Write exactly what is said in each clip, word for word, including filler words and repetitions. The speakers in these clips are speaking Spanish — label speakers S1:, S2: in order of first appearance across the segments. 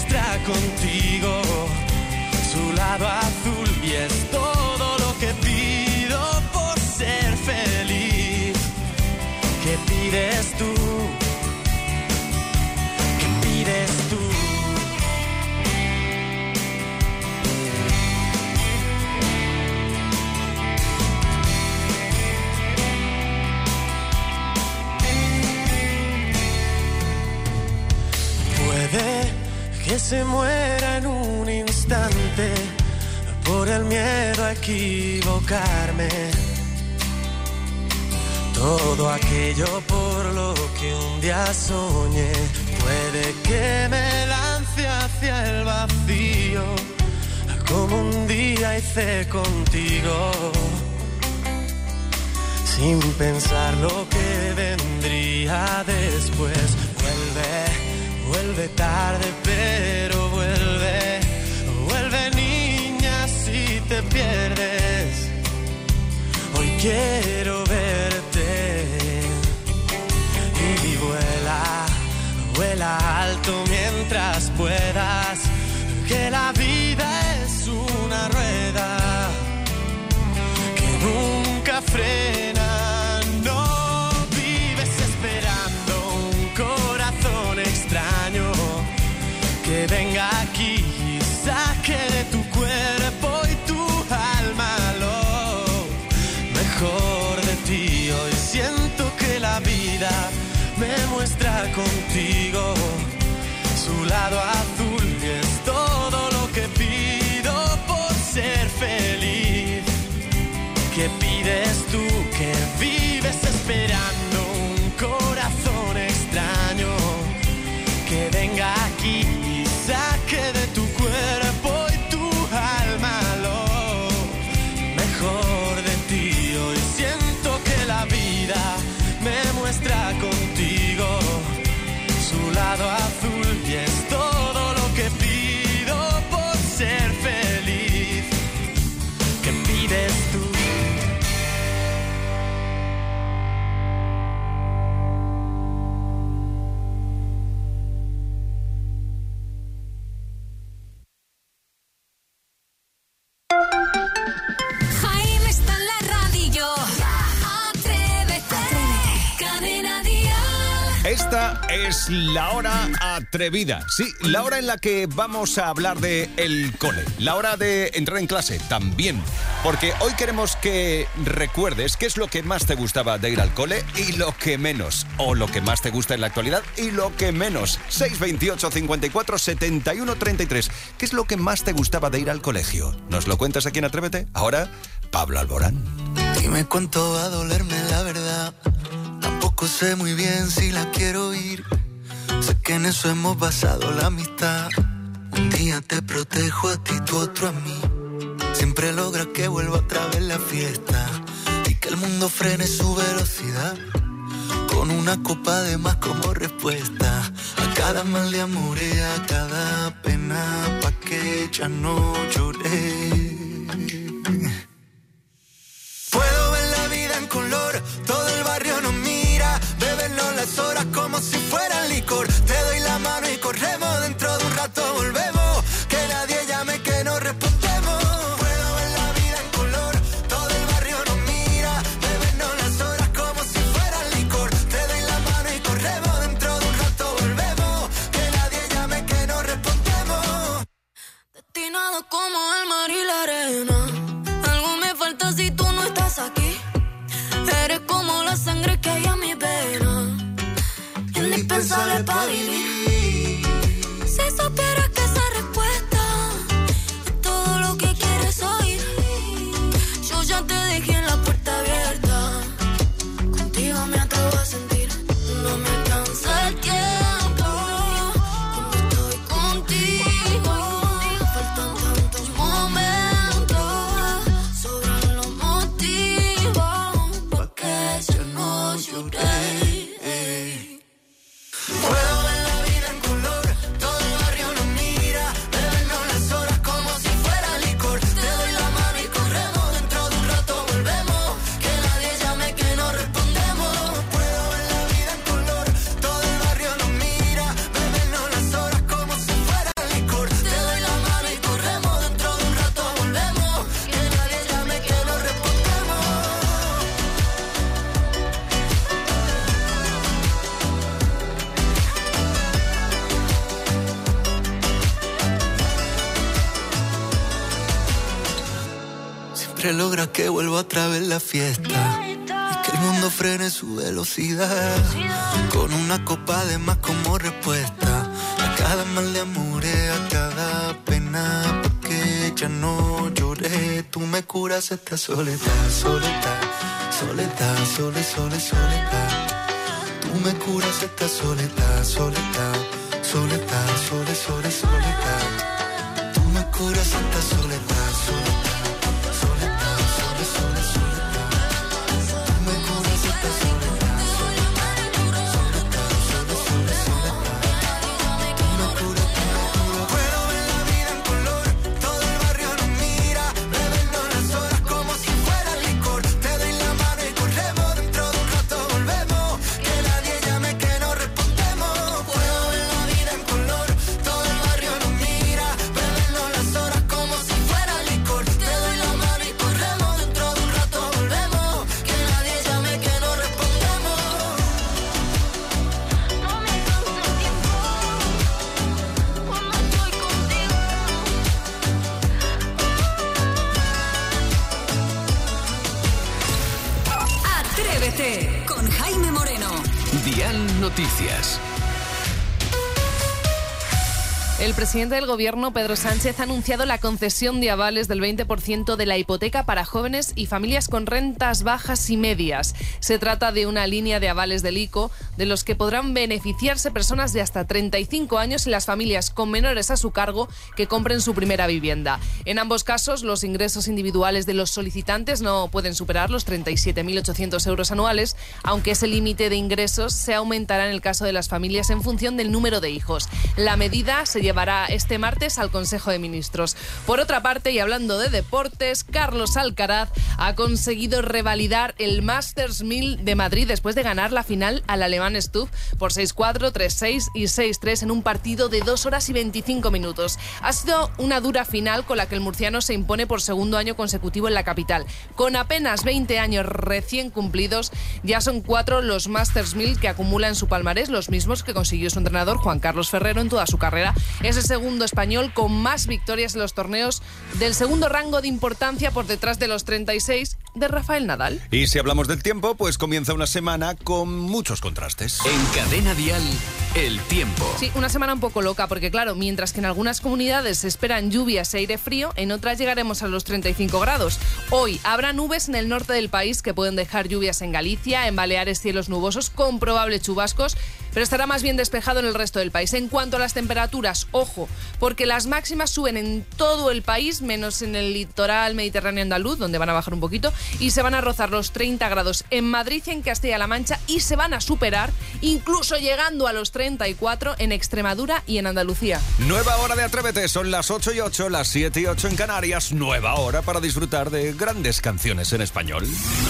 S1: muestra contigo su lado azul y es todo lo que pido por ser feliz. ¿Qué pides tú? ¿Qué pides tú? Puede que se muera en un instante por el miedo a equivocarme. Todo aquello por lo que un día soñé, puede que me lance hacia el vacío, como un día hice contigo, sin pensar lo que vendría después. Vuelve, vuelve tarde, pero vuelve, vuelve niña si te pierdes. Hoy quiero verte y vuela, vuela alto mientras puedas, que la vida es una rueda que nunca frena. No vives esperando un corazón extraño que venga aquí y saque de tu cuerpo y tu alma lo mejor de ti. Hoy siento que la vida me muestra contigo su lado azul y es todo lo que pido por ser feliz. ¿Qué pides tú? Que vives esperando un corazón extraño que venga aquí y saque de tu cuerpo y tu alma lo mejor de ti. Hoy siento que la vida me muestra contigo su lado azul y es todo lo que pido por ser feliz. ¿Qué pides tú?
S2: Jaime está en la radio. Atrévete. Cadena Dial.
S3: Esta es la hora atrevida. Sí, la hora en la que vamos a hablar de el cole. La hora de entrar en clase también. Porque hoy queremos que recuerdes qué es lo que más te gustaba de ir al cole y lo que menos. O lo que más te gusta en la actualidad y lo que menos. seis veintiocho, cincuenta y cuatro, setenta y uno, treinta y tres. ¿Qué es lo que más te gustaba de ir al colegio? ¿Nos lo cuentas aquí en Atrévete? Ahora, Pablo Alborán.
S4: Dime cuánto va a dolerme la verdad. Tampoco sé muy bien si la quiero oír. Sé que en eso hemos basado la amistad. Un día te protejo a ti, tú otro a mí. Siempre logras que vuelva otra vez la fiesta y que el mundo frene su velocidad. Con una copa de más como respuesta a cada mal de amor y a cada pena, pa' que ya no lloré. Puedo ver la vida en color, todo el barrio nos mira, bebernos las horas como si fueran licor. Te doy la mano y corremos, dentro de un rato volvemos, que nadie llame que no respondemos. Puedo ver la vida en color, todo el barrio nos mira, bebernos las horas como si fueran licor. Te doy la mano y corremos, dentro de un rato volvemos, que nadie llame que no respondemos.
S2: Destinado como el mar y la arena. Algo me falta si tú no estás aquí. Eres como la sangre que hay en mi vena, indispensable para vivir. Si supieras que esa respuesta es todo lo que quieres oír. Yo ya te dejé en la puerta abierta. Contigo me atrevo a sentir. No me alcanza el tiempo cuando estoy contigo. Faltan tantos momentos, sobran los motivos pa' que yo no lloré.
S4: Puedo ver la siempre logra que vuelva otra vez la fiesta y que el mundo frene su velocidad con una copa de más como respuesta a cada mal de amores, a cada pena, porque ya no lloré. Tú me curas esta soledad, soledad, soledad, sole, sole, soledad. Tú me curas esta soledad, soledad, soledad, sole, sole, soledad. Tú me curas esta soledad, soledad, soledad, sole, sole, soledad. Tú me curas esta soledad, soledad, soledad, sole, sole, soledad. Tú me curas, tú me curas. Puedo ver la vida en color, todo el barrio nos mira, bebiendo las horas como si fuera licor. Te doy la mano y corremos, dentro de un rato volvemos, que nadie llame que no respondemos. Puedo ver la vida en color, todo el barrio nos mira, bebiendo las horas como si fuera licor. Te doy la mano y corremos, dentro de un rato volvemos, que nadie llame que no respondemos.
S2: No me canso el tiempo cuando estoy contigo.
S5: Atrévete con Jaime Moreno.
S6: Dial Noticias.
S7: El presidente del Gobierno, Pedro Sánchez, ha anunciado la concesión de avales del veinte por ciento de la hipoteca para jóvenes y familias con rentas bajas y medias. Se trata de una línea de avales del ICO de los que podrán beneficiarse personas de hasta treinta y cinco años y las familias con menores a su cargo que compren su primera vivienda. En ambos casos, los ingresos individuales de los solicitantes no pueden superar los treinta y siete mil ochocientos euros anuales, aunque ese límite de ingresos se aumentará en el caso de las familias en función del número de hijos. La medida se llevará este martes al Consejo de Ministros. Por otra parte, y hablando de deportes, Carlos Alcaraz ha conseguido revalidar el Masters mil de Madrid después de ganar la final al alemán Stuff por seis cuatro, tres seis y seis tres en un partido de dos horas y veinticinco minutos. Ha sido una dura final con la que el murciano se impone por segundo año consecutivo en la capital. Con apenas veinte años recién cumplidos, ya son cuatro los Masters mil que acumula en su palmarés, los mismos que consiguió su entrenador Juan Carlos Ferrero en toda su carrera. Es el segundo español con más victorias en los torneos del segundo rango de importancia, por detrás de los treinta y seis de Rafael Nadal.
S3: Y si hablamos del tiempo, pues comienza una semana con muchos contrastes.
S6: En Cadena Dial, el tiempo.
S7: Sí, una semana un poco loca, porque claro, mientras que en algunas comunidades se esperan lluvias e aire frío, en otras llegaremos a los treinta y cinco grados. Hoy habrá nubes en el norte del país que pueden dejar lluvias en Galicia, en Baleares cielos nubosos con probables chubascos, pero estará más bien despejado en el resto del país. En cuanto a las temperaturas, ojo, porque las máximas suben en todo el país, menos en el litoral mediterráneo andaluz, donde van a bajar un poquito, y se van a rozar los treinta grados en Madrid y en Castilla-La Mancha, y se van a superar, incluso llegando a los treinta y cuatro en Extremadura y en Andalucía.
S3: Nueva hora de Atrévete, son las ocho y ocho, las siete y ocho en Canarias. Nueva hora para disfrutar de grandes canciones en español.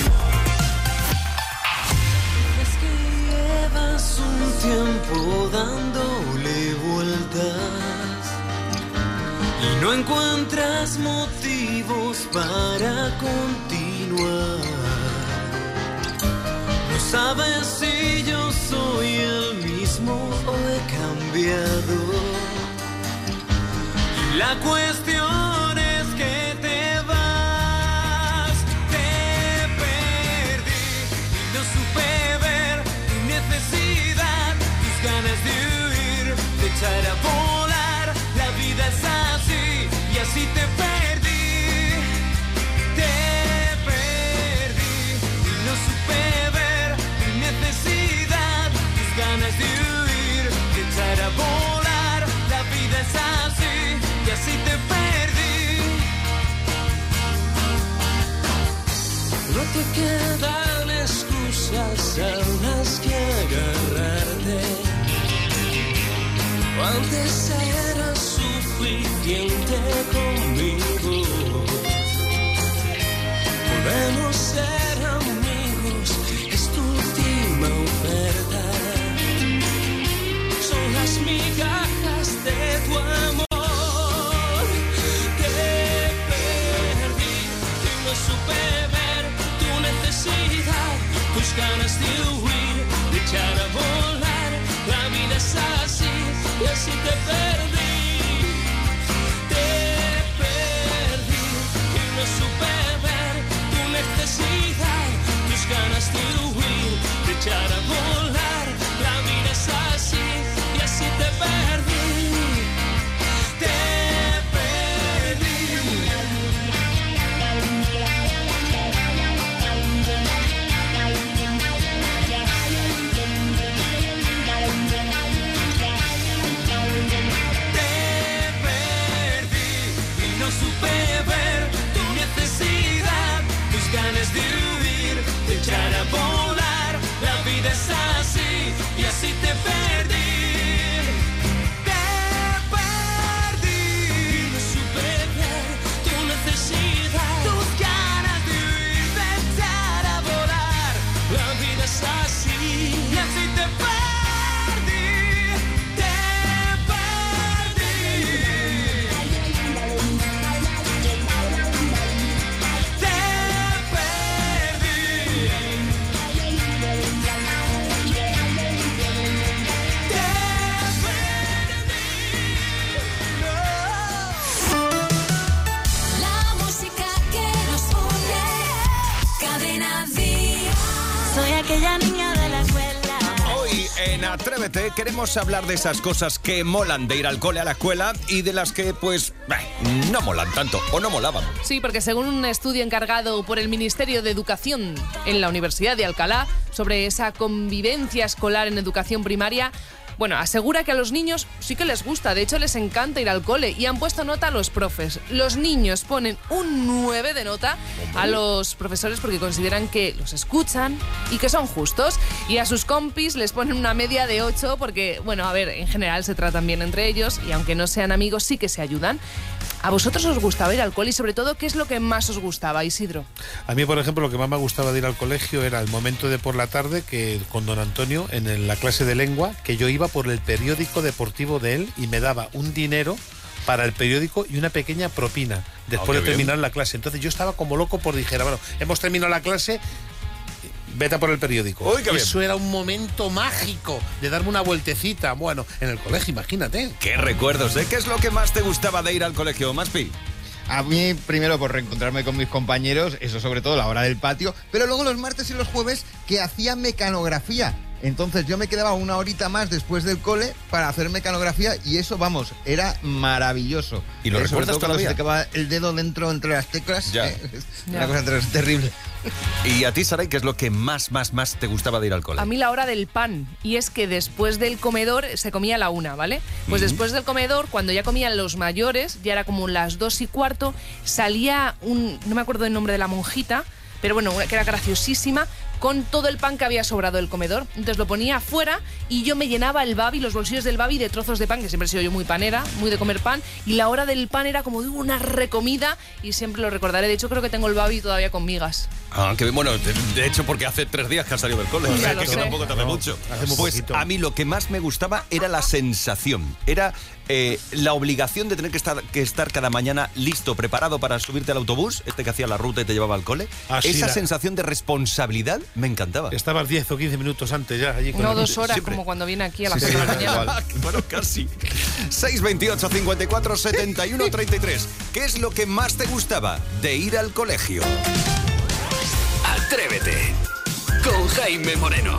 S1: Un tiempo dándole vueltas y no encuentras motivos para continuar. No sabes si yo soy el mismo o he cambiado. Y la cuestión es que te vas. Te perdí y no supe ver tu necesidad, tus ganas de huir, de echar a volar. La vida es así y así te perdí. Te perdí y no supe ver tu necesidad, tus ganas de huir, de echar a volar. La vida es así y así te perdí. No te quedan excusas a las que agarrarte. Antes era suficiente conmigo. echar a volar. La vida es así y así te perdí. Te perdí. No supe ver tu necesidad, tus ganas de huir, de echar a volar. La vida es así y así te perdí.
S2: Aquella niña de la escuela.
S3: Hoy en Atrévete queremos hablar de esas cosas que molan de ir al cole, a la escuela, y de las que, pues, eh, no molan tanto o no molaban.
S7: Sí, porque según un estudio encargado por el Ministerio de Educación en la Universidad de Alcalá sobre esa convivencia escolar en educación primaria, bueno, asegura que a los niños sí que les gusta, de hecho les encanta ir al cole y han puesto nota a los profes. Los niños ponen un nueve de nota a los profesores porque consideran que los escuchan y que son justos. Y a sus compis les ponen una media de ocho porque, bueno, a ver, en general se tratan bien entre ellos y aunque no sean amigos sí que se ayudan. ¿A vosotros os gustaba ir al cole y sobre todo qué es lo que más os gustaba, Isidro?
S8: A mí, por ejemplo, lo que más me gustaba de ir al colegio era el momento de por la tarde que con don Antonio en la clase de lengua, que yo iba por el periódico deportivo de él y me daba un dinero para el periódico y una pequeña propina después oh, de terminar bien. la clase. Entonces yo estaba como loco por dijera, bueno, hemos terminado la clase, vete a por el periódico.
S3: Uy,
S8: Eso
S3: bien.
S8: era un momento mágico de darme una vueltecita. Bueno, en el colegio, imagínate.
S3: Qué recuerdos, ¿eh? ¿Qué es lo que más te gustaba de ir al colegio, Maspi?
S9: A mí, primero, por reencontrarme con mis compañeros, eso sobre todo la hora del patio, pero luego los martes y los jueves que hacía mecanografía. Entonces yo me quedaba una horita más después del cole para hacer mecanografía y eso, vamos, era maravilloso.
S3: ¿Y lo
S9: eh,
S3: recuerdas
S9: sobre todo
S3: todavía?
S9: cuando se te quedaba el dedo dentro entre las teclas.
S3: Ya.
S9: Eh,
S7: Ya.
S9: Una cosa ter- terrible.
S3: ¿Y a ti, Saray, qué es lo que más, más, más te gustaba de ir al cole?
S7: A mí la hora del pan, y es que después del comedor se comía a la una, ¿vale? Pues
S3: Mm.
S7: después del comedor, cuando ya comían los mayores, ya era como las dos y cuarto, salía un, no me acuerdo el nombre de la monjita, pero bueno, que era graciosísima, con todo el pan que había sobrado del comedor. Entonces lo ponía afuera y yo me llenaba el babi, los bolsillos del babi de trozos de pan, que siempre he sido yo muy panera, muy de comer pan, y la hora del pan era como de una recomida y siempre lo recordaré. De hecho, creo que tengo el babi todavía con migas.
S3: Ah, que bueno, de, de hecho porque hace tres días que has salido del cole, o
S7: Ya
S3: sea,
S7: lo
S3: que, que
S7: sé.
S3: tampoco te hace
S8: No,
S3: mucho.
S8: hace muy
S3: Pues
S8: poquito.
S3: a mí lo que más me gustaba era la sensación, era eh, la obligación de tener que estar, que estar cada mañana listo, preparado para subirte al autobús, este que hacía la ruta y te llevaba al cole.
S8: Ah, sí,
S3: Esa
S8: la-
S3: sensación de responsabilidad me encantaba.
S8: Estabas diez o quince minutos antes ya allí con
S7: No
S8: el-
S7: dos horas,
S3: siempre.
S7: como cuando viene aquí a las
S9: Sí,
S7: cuatro de la
S9: sí,
S7: mañana.
S9: igual.
S3: Bueno, casi. seis veintiocho, cincuenta y cuatro, setenta y uno, treinta y tres. ¿Qué es lo que más te gustaba de ir al colegio?
S6: Atrévete con Jaime Moreno.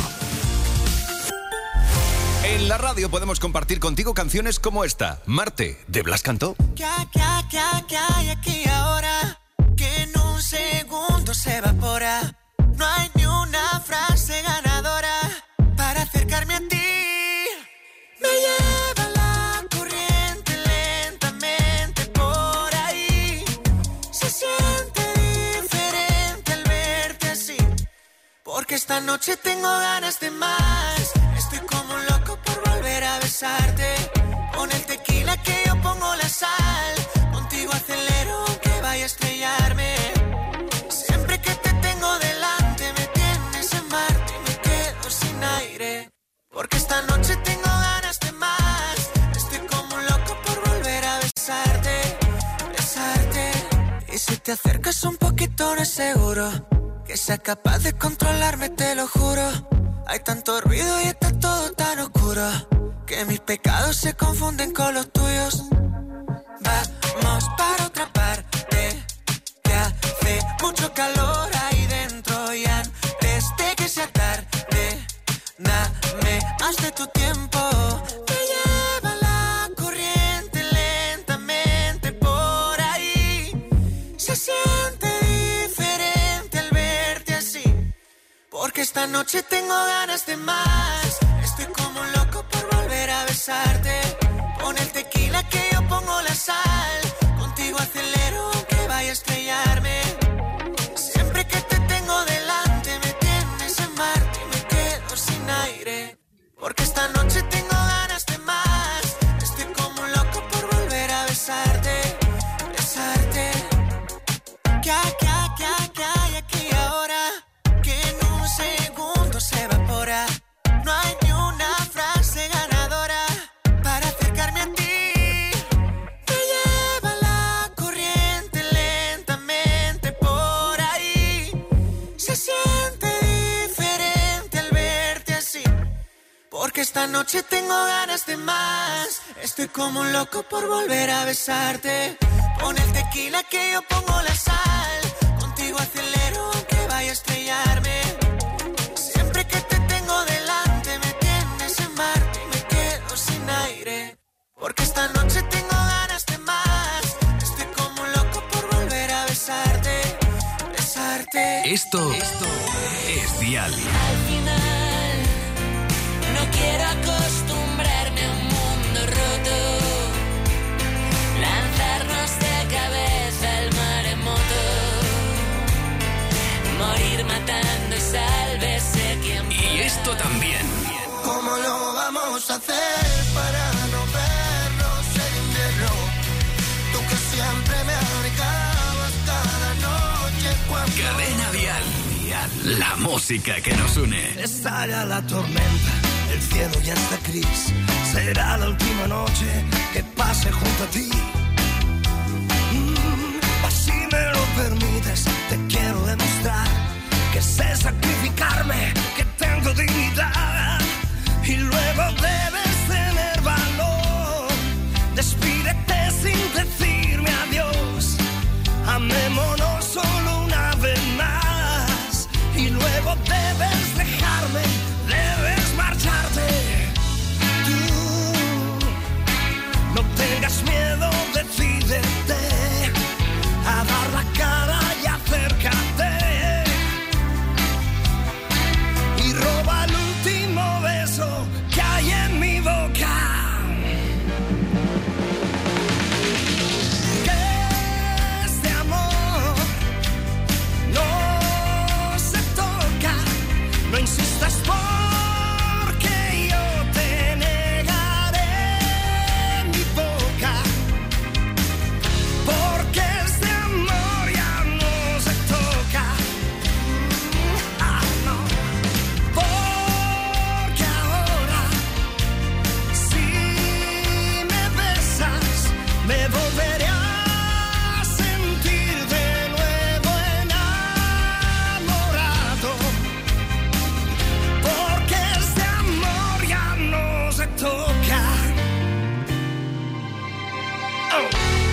S3: En la radio podemos compartir contigo canciones como esta, Marte, de Blas Cantó.
S1: ¿Qué, qué, qué, qué hay aquí ahora? Que en un segundo se evapora. No hay ni una frase ganadora para acercarme a ti. Me lleva la corriente lentamente por ahí. Se siente diferente al verte así. Porque esta noche tengo ganas de más. Estoy como un loco por volver a besarte. Con el tequila que yo pongo la sal. Contigo acelero aunque vaya a estrellarme. Siempre que te tengo delante me tienes en Marte y me quedo sin aire. Porque esta noche tengo ganas de más. Estoy como un loco por volver a besarte, besarte. Y si te acercas un poquito no es seguro que sea capaz de controlarme, te lo juro. Hay tanto ruido y está todo tan oscuro que mis pecados se confunden con los tuyos. Vamos para otra parte, que hace mucho calor ahí dentro. Y antes de que sea tarde, dame más de tu tiempo. Me lleva la corriente lentamente por ahí. Se siente diferente al verte así. Porque esta noche tengo ganas de más. Estoy como un loco por volver a besarte. Con el tequila que yo pongo la sal. Contigo acelero aunque vaya a estrellarme. Siempre que te tengo delante me tienes esta noche tengo ganas de más. Estoy como un loco por volver a besarte. Pon el tequila que yo pongo la sal. Contigo acelero aunque vaya a estrellarme. Siempre que te tengo delante me tienes en Marte y me quedo sin aire. Porque esta noche tengo ganas de más. Estoy como un loco por volver a besarte, besarte.
S6: Esto, esto es Dial.
S2: Al final no quiero acostumbrarme a un mundo roto. Lanzarnos de cabeza al maremoto. Morir matando y sálvese quien pueda.
S6: Y esto también.
S1: ¿Cómo lo vamos a hacer para no vernos en invierno? Tú que siempre me abrigabas cada noche cuando...
S6: Cadena Dial. Dial. La música que nos une.
S1: Estalla la tormenta, el cielo ya está gris. Será la última noche que pase junto a ti. Mm, así me lo permites, te quiero demostrar que sé sacrificarme, que tengo dignidad. Y luego debes tener valor. Despídete sin decirme adiós. Amémonos solo una vez más. Y luego debes dejarme, debes marcharte. Tú no tengas miedo, decídete a dar la cara y acércate. Y roba el último beso que hay en mi boca. Que este amor no se toca. No insistas porque yo te negaré mi boca. Porque este amor ya no se toca. Ah, no. Porque ahora, si me besas, me volveré a sentir de nuevo enamorado. Porque este amor ya no se toca. Oh.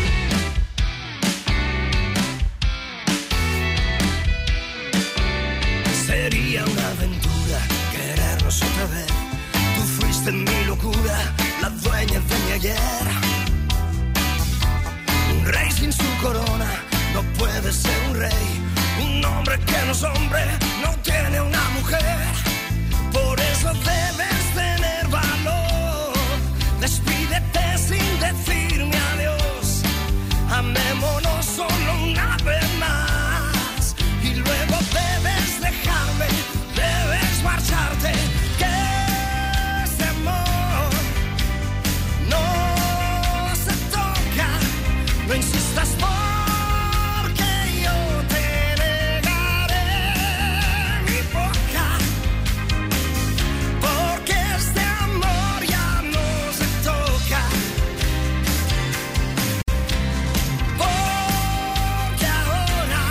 S1: Sería una aventura querernos otra vez. Tú fuiste mi locura, la dueña de mi ayer. Un rey sin su corona no puede ser un rey. Un hombre que no es hombre no tiene una mujer. Por eso debes tener valor. Despídete sin decirme adiós. Amémonos solo una vez más. Y luego debes dejarme, debes marcharte. Que este amor no se toca. No insistas porque yo te negaré mi boca. Porque este amor ya no se toca. Porque ahora,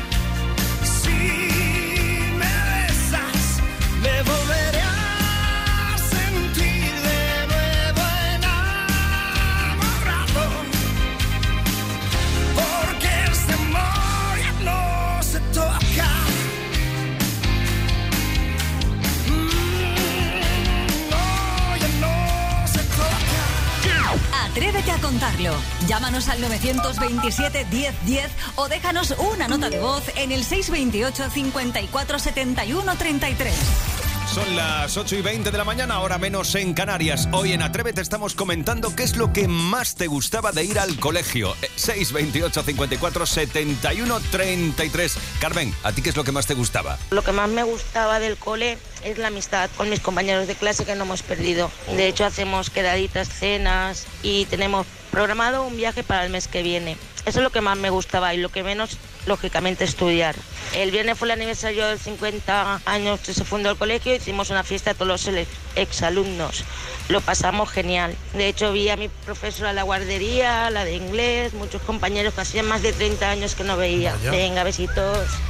S1: si me besas, me volveré a sentir de nuevo enamorado. Porque este amor ya no se toca. Mm, no, ya no se toca.
S5: Atrévete a contarlo. Llámanos al nueve veintisiete diez diez o déjanos una nota de voz en el seis veintiocho cincuenta y cuatro setenta y uno treinta y tres.
S3: Son las ocho y veinte de la mañana, ahora menos en Canarias. Hoy en Atrévete estamos comentando qué es lo que más te gustaba de ir al colegio. Eh, seis veintiocho cincuenta y cuatro setenta y uno treinta y tres. Carmen, ¿a ti qué es lo que más te gustaba?
S10: Lo que más me gustaba del cole es la amistad con mis compañeros de clase que no hemos perdido. De hecho, hacemos quedaditas, cenas y tenemos programado un viaje para el mes que viene. Eso es lo que más me gustaba y lo que menos, lógicamente, estudiar. El viernes fue el aniversario de cincuenta años que se fundó el colegio. Hicimos una fiesta a todos los exalumnos. Lo pasamos genial. De hecho, vi a mi profesora de la guardería, la de inglés, muchos compañeros que hacían más de treinta años que no veía.
S8: Vaya.
S10: Venga, besitos.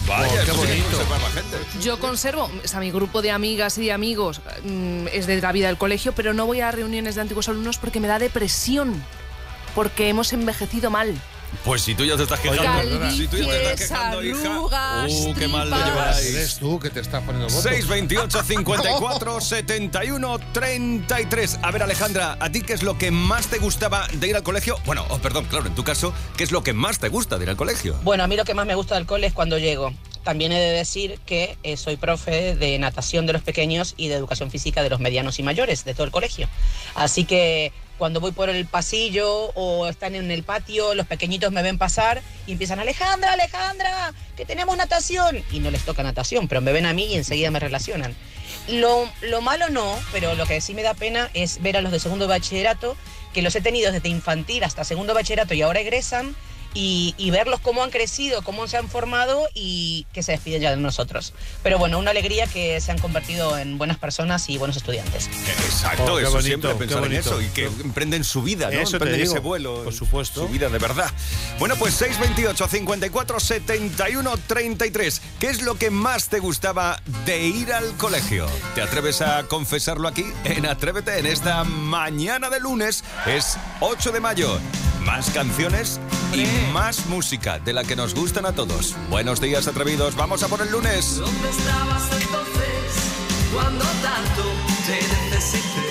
S3: Vaya,
S8: Oh, qué
S3: eso sí que
S8: bonito.
S3: conserva la gente.
S7: Yo conservo, o sea, mi grupo de amigas y de amigos mm, es de la vida del colegio, pero no voy a reuniones de antiguos alumnos porque me da depresión, porque hemos envejecido mal.
S3: Pues si tú ya te estás quejando,
S7: Calvicie,
S3: si tú ya te estás quejando, hija.
S7: arrugas,
S3: Uh, qué mal lo
S7: tripas.
S3: lleváis.
S8: Eres tú que te estás poniendo votos.
S3: seis veintiocho, cincuenta y cuatro, setenta y uno, treinta y tres. A ver, Alejandra, ¿a ti qué es lo que más te gustaba de ir al colegio? Bueno, oh, perdón, claro, en tu caso, ¿qué es lo que más te gusta de ir al colegio?
S11: Bueno, a mí lo que más me gusta del cole es cuando llego. También he de decir que eh, soy profe de natación de los pequeños y de educación física de los medianos y mayores, de todo el colegio. Así que cuando voy por el pasillo o están en el patio, los pequeñitos me ven pasar y empiezan, Alejandra, Alejandra, que tenemos natación. Y no les toca natación, pero me ven a mí y enseguida me relacionan. Lo, lo malo no, pero lo que sí me da pena es ver a los de segundo de bachillerato, que los he tenido desde infantil hasta segundo de bachillerato y ahora egresan, y, y verlos cómo han crecido, cómo se han formado y que se despiden ya de nosotros. Pero bueno, una alegría que se han convertido en buenas personas y buenos estudiantes.
S3: Exacto,
S8: Oh, qué
S3: eso
S8: bonito,
S3: siempre,
S8: qué
S3: pensar en
S8: bonito.
S3: eso y que emprenden su vida, ¿no?
S8: Eso te
S3: emprenden
S8: digo,
S3: ese vuelo.
S8: por supuesto.
S3: Su vida de verdad. Bueno, pues seis veintiocho, cincuenta y cuatro, setenta y uno, treinta y tres. ¿Qué es lo que más te gustaba de ir al colegio? ¿Te atreves a confesarlo aquí en Atrévete en esta mañana de lunes? Es ocho de mayo. Más canciones y más música de la que nos gustan a todos. Buenos días, atrevidos. Vamos a por el lunes.
S1: ¿Dónde estabas entonces cuando tanto te necesité?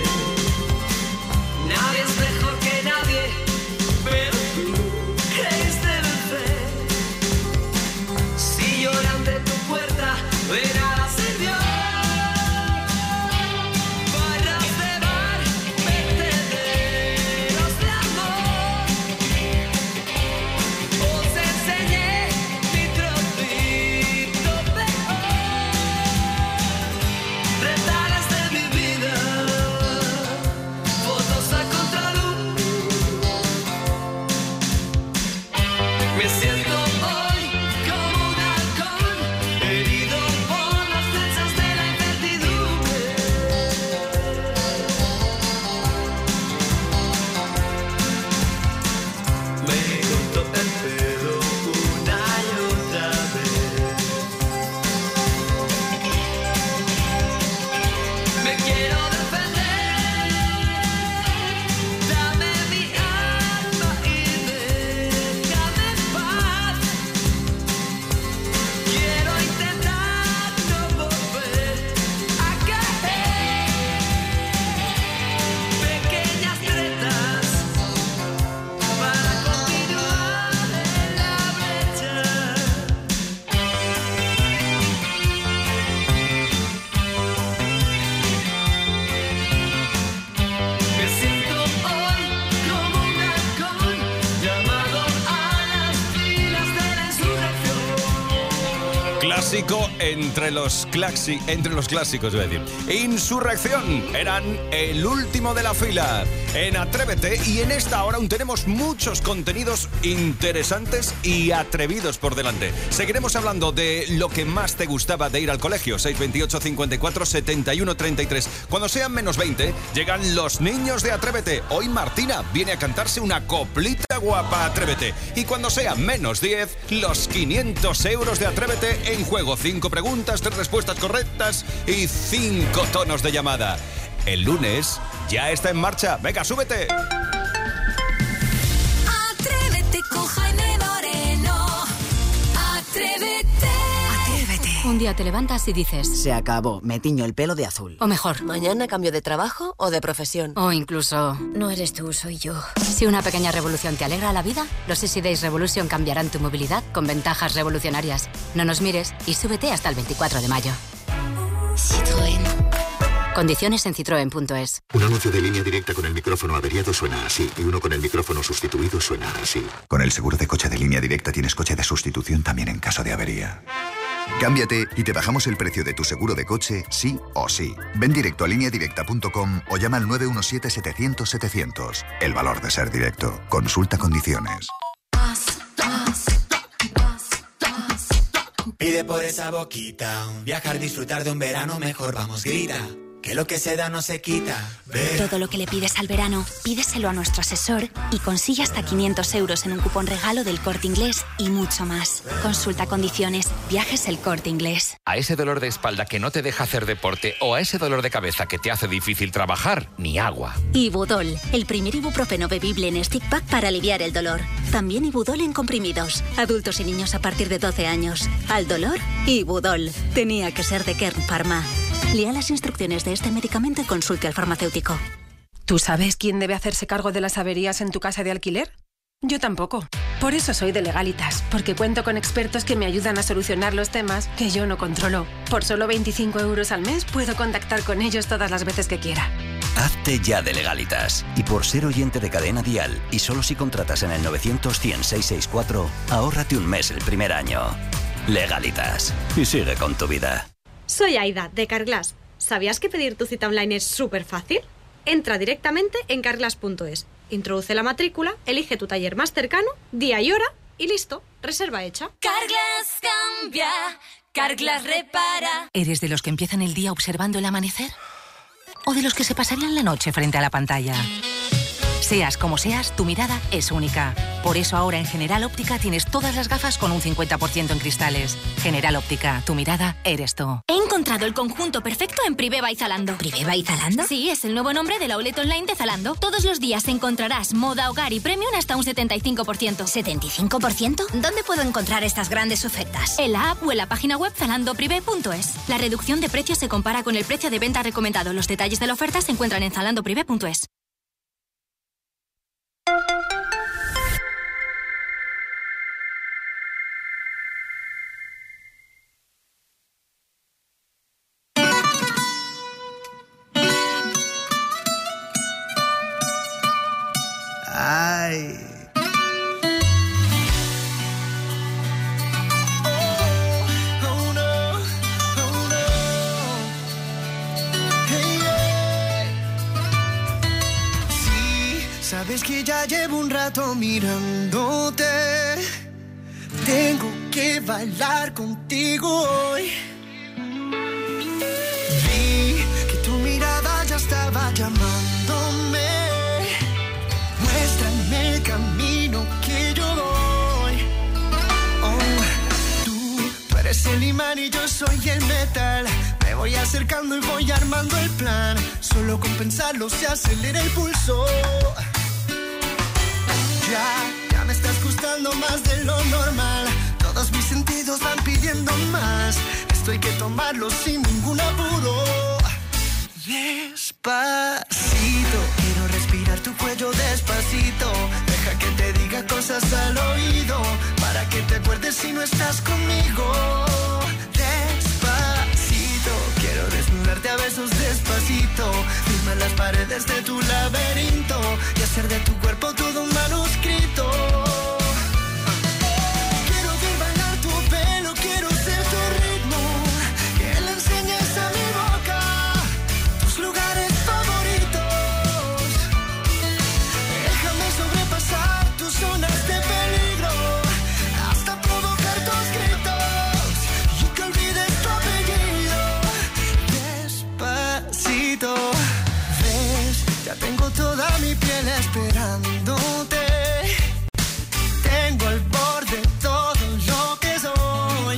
S1: Nadie es mejor que nadie, pero tú creíste vencer. Si lloran de tu puerta, de nada sirvió. Barras de bar, vertederos de amor. Os enseñé mi trocito peor. Retales de mi vida, fotos a contraluz. Me siento hoy como un halcón, herido por las flechas de la incertidumbre. Me cortó el pelo una y otra vez. Me quiero defender. Dame mi alma y déjame en paz. Quiero intentar no volver a caer. Pequeñas tretas para continuar en la brecha. Me siento hoy como un halcón llamado a las filas de la insurrección.
S3: Clásico entre los claxi, entre los clásicos, voy a decir. Insurrección, eran el último de la fila en Atrévete, y en esta hora aún tenemos muchos contenidos interesantes y atrevidos por delante. Seguiremos hablando de lo que más te gustaba de ir al colegio. seis veintiocho, cincuenta y cuatro, setenta y uno, treinta y tres. Cuando sean menos veinte, llegan los niños de Atrévete. Hoy Martina viene a cantarse una coplita guapa, Atrévete. Y cuando sea menos diez, los quinientos euros de Atrévete en juego. Cinco preguntas, tres respuestas correctas y cinco tonos de llamada. El lunes ya está en marcha. Venga, súbete.
S2: Atrévete con Jaime Moreno. Atrévete.
S12: Atrévete. Un día te levantas y dices: se acabó, me tiño el pelo de azul. O mejor,
S13: ¿Mañana cambio de trabajo o de profesión?
S12: o incluso,
S13: No eres tú, soy yo.
S12: si una pequeña revolución te alegra la vida, los Easy Days Revolution cambiarán tu movilidad con ventajas revolucionarias. No nos mires y súbete hasta el veinticuatro de mayo.
S13: Citroën.
S12: Condiciones en citroen punto es.
S14: Un anuncio de Línea Directa con el micrófono averiado suena así, y uno con el micrófono sustituido suena así. Con el seguro de coche de Línea Directa tienes coche de sustitución también en caso de avería. Cámbiate y te bajamos el precio de tu seguro de coche, sí o sí. Ven directo a línea directa punto com o llama al nueve uno siete, setecientos, setecientos. El valor de ser directo. Consulta condiciones.
S15: Pide por esa boquita, viajar, disfrutar de un verano mejor, vamos, grita. que lo que se da no se quita. Ver.
S16: Todo lo que le pides al verano, pídeselo a nuestro asesor y consigue hasta quinientos euros en un cupón regalo del Corte Inglés y mucho más. Consulta condiciones. Viajes El Corte Inglés.
S17: A ese dolor de espalda que no te deja hacer deporte o a ese dolor de cabeza que te hace difícil trabajar, ni agua.
S18: Ibudol, el primer ibuprofeno bebible en stick pack para aliviar el dolor. También Ibudol en comprimidos. Adultos y niños a partir de doce años. Al dolor, Ibudol. Tenía que ser de Kern Pharma. Lea las instrucciones de este medicamento y consulte al farmacéutico.
S19: ¿Tú sabes quién debe hacerse cargo de las averías en tu casa de alquiler? Yo tampoco. Por eso soy de Legalitas, porque cuento con expertos que me ayudan a solucionar los temas que yo no controlo. Por solo veinticinco euros al mes puedo contactar con ellos todas las veces que quiera.
S20: Hazte ya de Legalitas. Y por ser oyente de Cadena Dial, y solo si contratas en el novecientos cien seiscientos sesenta y cuatro, ahórrate un mes el primer año. Legalitas. Y sigue con tu vida.
S21: Soy Aida, de Carglass. ¿Sabías que pedir tu cita online es súper fácil? Entra directamente en carglass punto es, introduce la matrícula, elige tu taller más cercano, día y hora y listo, reserva hecha.
S2: Carglass cambia, Carglass repara.
S22: ¿Eres de los que empiezan el día observando el amanecer? ¿O de los que se pasarían la noche frente a la pantalla? Seas como seas, tu mirada es única. Por eso ahora en General Óptica tienes todas las gafas con un cincuenta por ciento en cristales. General Óptica, tu mirada eres tú.
S23: He encontrado el conjunto perfecto en Privé by Zalando.
S22: ¿Privé by Zalando?
S23: Sí, es el nuevo nombre del outlet online de Zalando. Todos los días encontrarás moda, hogar y premium hasta un setenta y cinco por ciento.
S22: ¿setenta y cinco por ciento? ¿Dónde puedo encontrar estas grandes ofertas?
S23: En la app o en la página web zalando privé punto es. La reducción de precios se compara con el precio de venta recomendado. Los detalles de la oferta se encuentran en zalando privé punto es.
S1: Ay. Oh, oh no, oh no. Hey, hey. Sí, sabes que ya llevo un rato mirándote. Tengo que bailar contigo hoy. Vi que tu mirada ya estaba llamándome. Muéstrame el camino que yo voy. Oh, tú, tú eres el imán y yo soy el metal. Me voy acercando y voy armando el plan. Solo con pensarlo se acelera el pulso. Ya, ya me estás gustando más de lo normal. Todos mis sentidos van pidiendo más. Esto hay que tomarlo sin ningún apuro. Despacito, quiero respirar tu cuello despacito. Deja que te diga cosas al oído, para que te acuerdes si no estás conmigo. Despacito, quiero desnudarte a besos despacito. Firma las paredes de tu laberinto y hacer de tu cuerpo todo un manuscrito. Quiero ver bailar tu pelo, quiero ser tu ritmo. Que le enseñes a mi boca tus lugares favoritos. Déjame sobrepasar tus zonas de peligro, hasta provocar tus gritos y que olvides tu apellido. Despacito, ves, ya tengo toda mi piel esperándote. Tengo al borde todo lo que soy.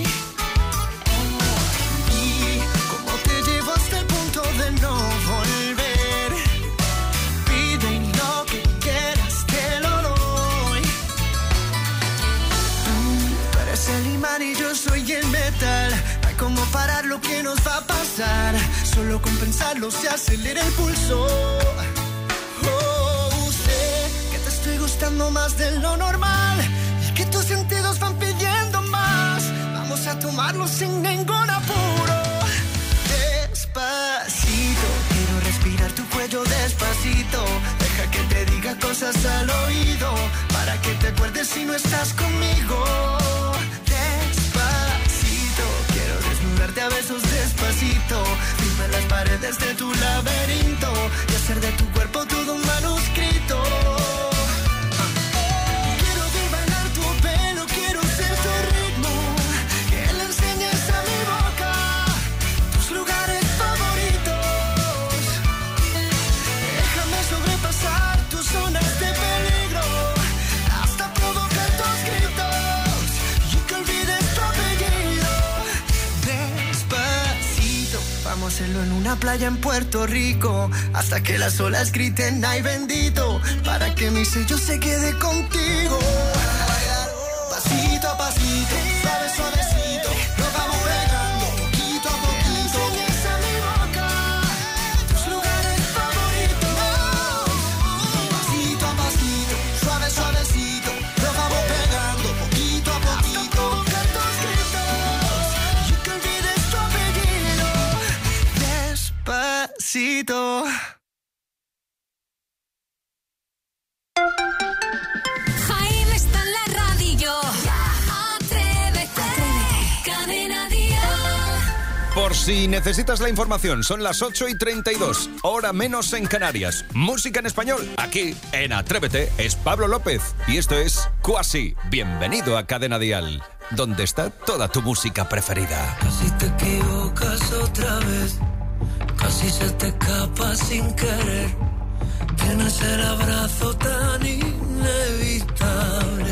S1: Y como te llevo hasta el punto de no volver. Pide lo que quieras, te lo doy. Tú eres el imán y yo soy el metal. No hay como parar lo que nos va a pasar. Solo con pensarlo se acelera el pulso. Oh, sé que te estoy gustando más de lo normal y que tus sentidos van pidiendo más. Vamos a tomarlo sin ningún apuro. Despacito, quiero respirar tu cuello despacito. Deja que te diga cosas al oído, para que te acuerdes si no estás conmigo. Despacito, quiero desnudarte a besos despacito. Firma las paredes de tu laberinto y hacer de tu cuerpo todo un manuscrito. Quiero ver bailar tu pelo, quiero ser tu ritmo. Que le enseñes a mi boca tus lugares favoritos. la playa en Puerto Rico, hasta que las olas griten ay bendito, para que mi sello se quede contigo. Pasito a pasito, suave suavecito, nos vamos pegando poquito a poquito. Enseñas a mi boca tus lugares favoritos. Pasito a pasito, suave suavecito, nos vamos pegando poquito a poquito. Hasta tus gritos y que olvides tu apellido. Despacito.
S2: Jaime está en la radio. Atrévete, atrévete. Cadena Dial.
S3: Por si necesitas la información, son las ocho y treinta y dos, hora menos en Canarias. Música en español, aquí en Atrévete, es Pablo López. Y esto es Quasi. Bienvenido a Cadena Dial, donde está toda tu música preferida.
S4: Casi te equivocas otra vez, casi se te escapa sin querer. Tienes el abrazo tan inevitable.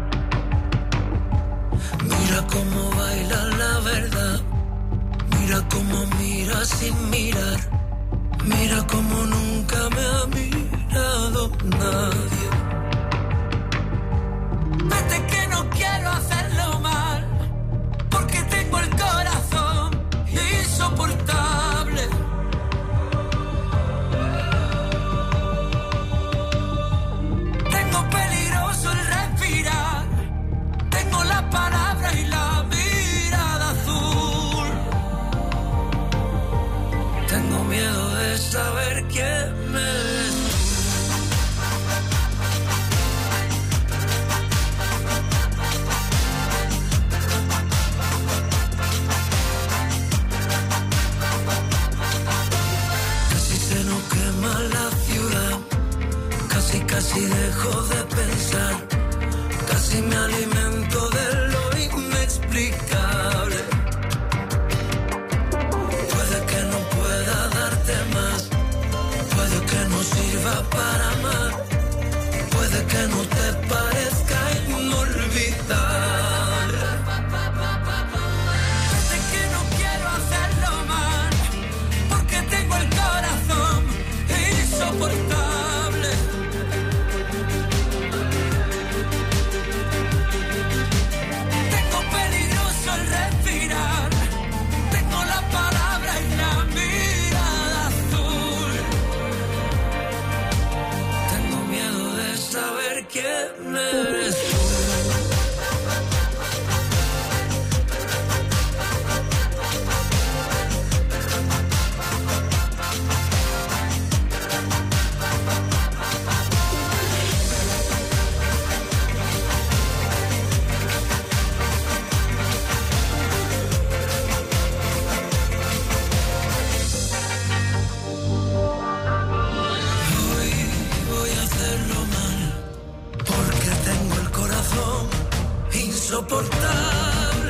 S4: Mira cómo baila la verdad. Mira cómo mira sin mirar. Mira cómo nunca me ha mirado nadie. Vete que no quiero hacerlo mal, porque tengo el corazón insoportable. Tengo peligroso el respirar. Tengo la palabra y la mirada azul. Tengo miedo de saber quién eres tú. Casi se nos quema la ciudad. Casi, casi dejo de pensar. Casi me alimento de lo inexplicable. Puede que no pueda darte más. Puede que no sirva para amar. Puede que no te parezca inolvidable. Puede que no quiero hacerlo mal, porque tengo el corazón insoportable. Tengo peligroso el respirar. Tengo la palabra y la mirada azul. Tengo miedo de saber quién eres tú. Hoy voy a hacerlo mal, porque tengo el corazón insoportable.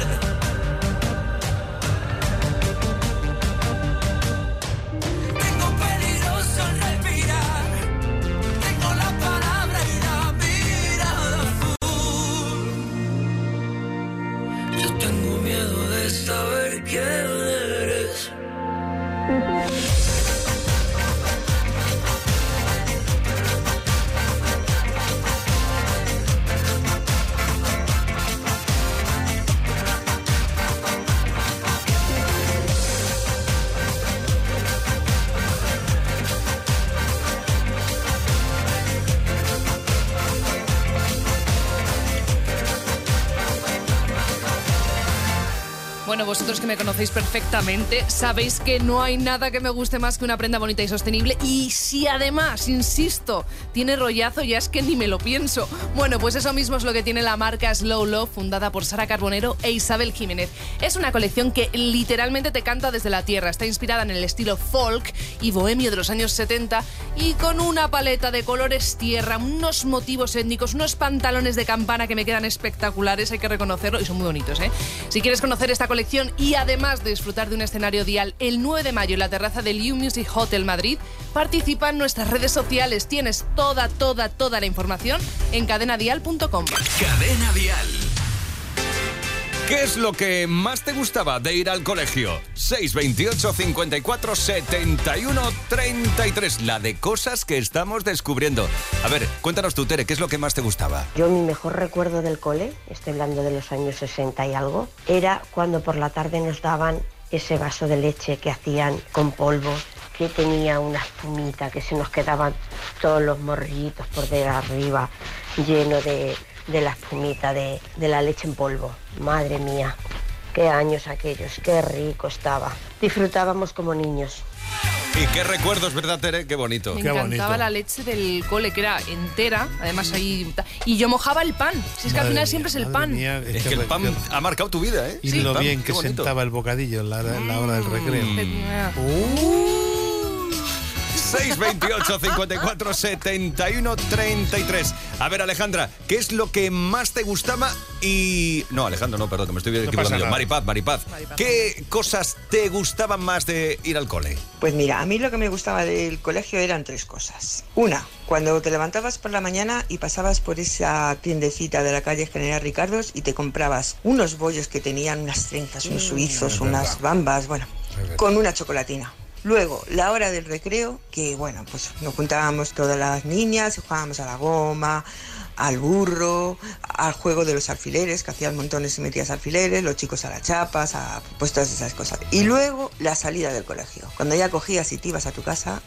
S4: Tengo peligroso el respirar. Tengo la palabra y la mirada azul. Yo tengo miedo de saber quién eres.
S7: Bueno, vosotros que me conocéis perfectamente, sabéis que no hay nada que me guste más que una prenda bonita y sostenible. Y si además, insisto, tiene rollazo, ya es que ni me lo pienso. Bueno, pues eso mismo es lo que tiene la marca Slow Love, fundada por Sara Carbonero e Isabel Jiménez. Es una colección que literalmente te canta desde la tierra. Está inspirada en el estilo folk y bohemio de los años setenta y con una paleta de colores tierra, unos motivos étnicos, unos pantalones de campana que me quedan espectaculares, hay que reconocerlo, y son muy bonitos, ¿eh? Si quieres conocer esta colección y además de disfrutar de un escenario Dial el nueve de mayo en la terraza del U Music Hotel Madrid, participa en nuestras redes sociales. Tienes toda, toda, toda la información en cadena dial punto com.
S6: Cadena Dial.
S3: ¿Qué es lo que más te gustaba de ir al colegio? seis veintiocho, cincuenta y cuatro, setenta y uno, treinta y tres. La de cosas que estamos descubriendo. A ver, cuéntanos tú, Tere, ¿qué es lo que más te gustaba?
S5: Yo mi mejor recuerdo del cole, estoy hablando de los años sesenta y algo, era cuando por la tarde nos daban ese vaso de leche que hacían con polvo, que tenía una espumita, que se nos quedaban todos los morrillitos por de arriba, lleno de... de la espumita de, de la leche en polvo. Madre mía, qué años aquellos, qué rico estaba. Disfrutábamos como niños.
S3: Y qué recuerdos, ¿verdad, Tere? Qué bonito.
S7: Me
S3: qué
S7: encantaba
S3: bonito.
S7: la leche del cole, que era entera, además ahí... Y yo mojaba el pan. Si es que al
S8: Madre
S7: final
S8: mía,
S7: siempre es el pan.
S8: Mía,
S3: es que el pan ha marcado tu vida, ¿eh?
S8: Y
S3: sí,
S8: lo
S3: pan,
S8: bien que
S3: bonito.
S8: sentaba el bocadillo en la, en la hora del recreo.
S3: Mm. Uh. seis veintiocho, cincuenta y cuatro, setenta y uno, treinta y tres. A ver, Alejandra, ¿qué es lo que más te gustaba? Y... No, Alejandro, no, perdón, que me estoy equivocando yo. Maripaz, Maripaz.
S7: Maripaz.
S3: ¿Qué cosas te gustaban más de ir al cole?
S6: Pues mira, a mí lo que me gustaba del colegio eran tres cosas. Una, cuando te levantabas por la mañana y pasabas por esa tiendecita de la calle General Ricardos y te comprabas unos bollos que tenían unas trenzas, unos suizos, unas bambas, bueno, con una chocolatina. Luego, la hora del recreo, que bueno, pues nos juntábamos todas las niñas y jugábamos a la goma, al burro, al juego de los alfileres, que hacían montones y metías alfileres, los chicos a las chapas, a, pues todas esas cosas. Y luego, la salida del colegio, cuando ya cogías y te ibas a tu casa.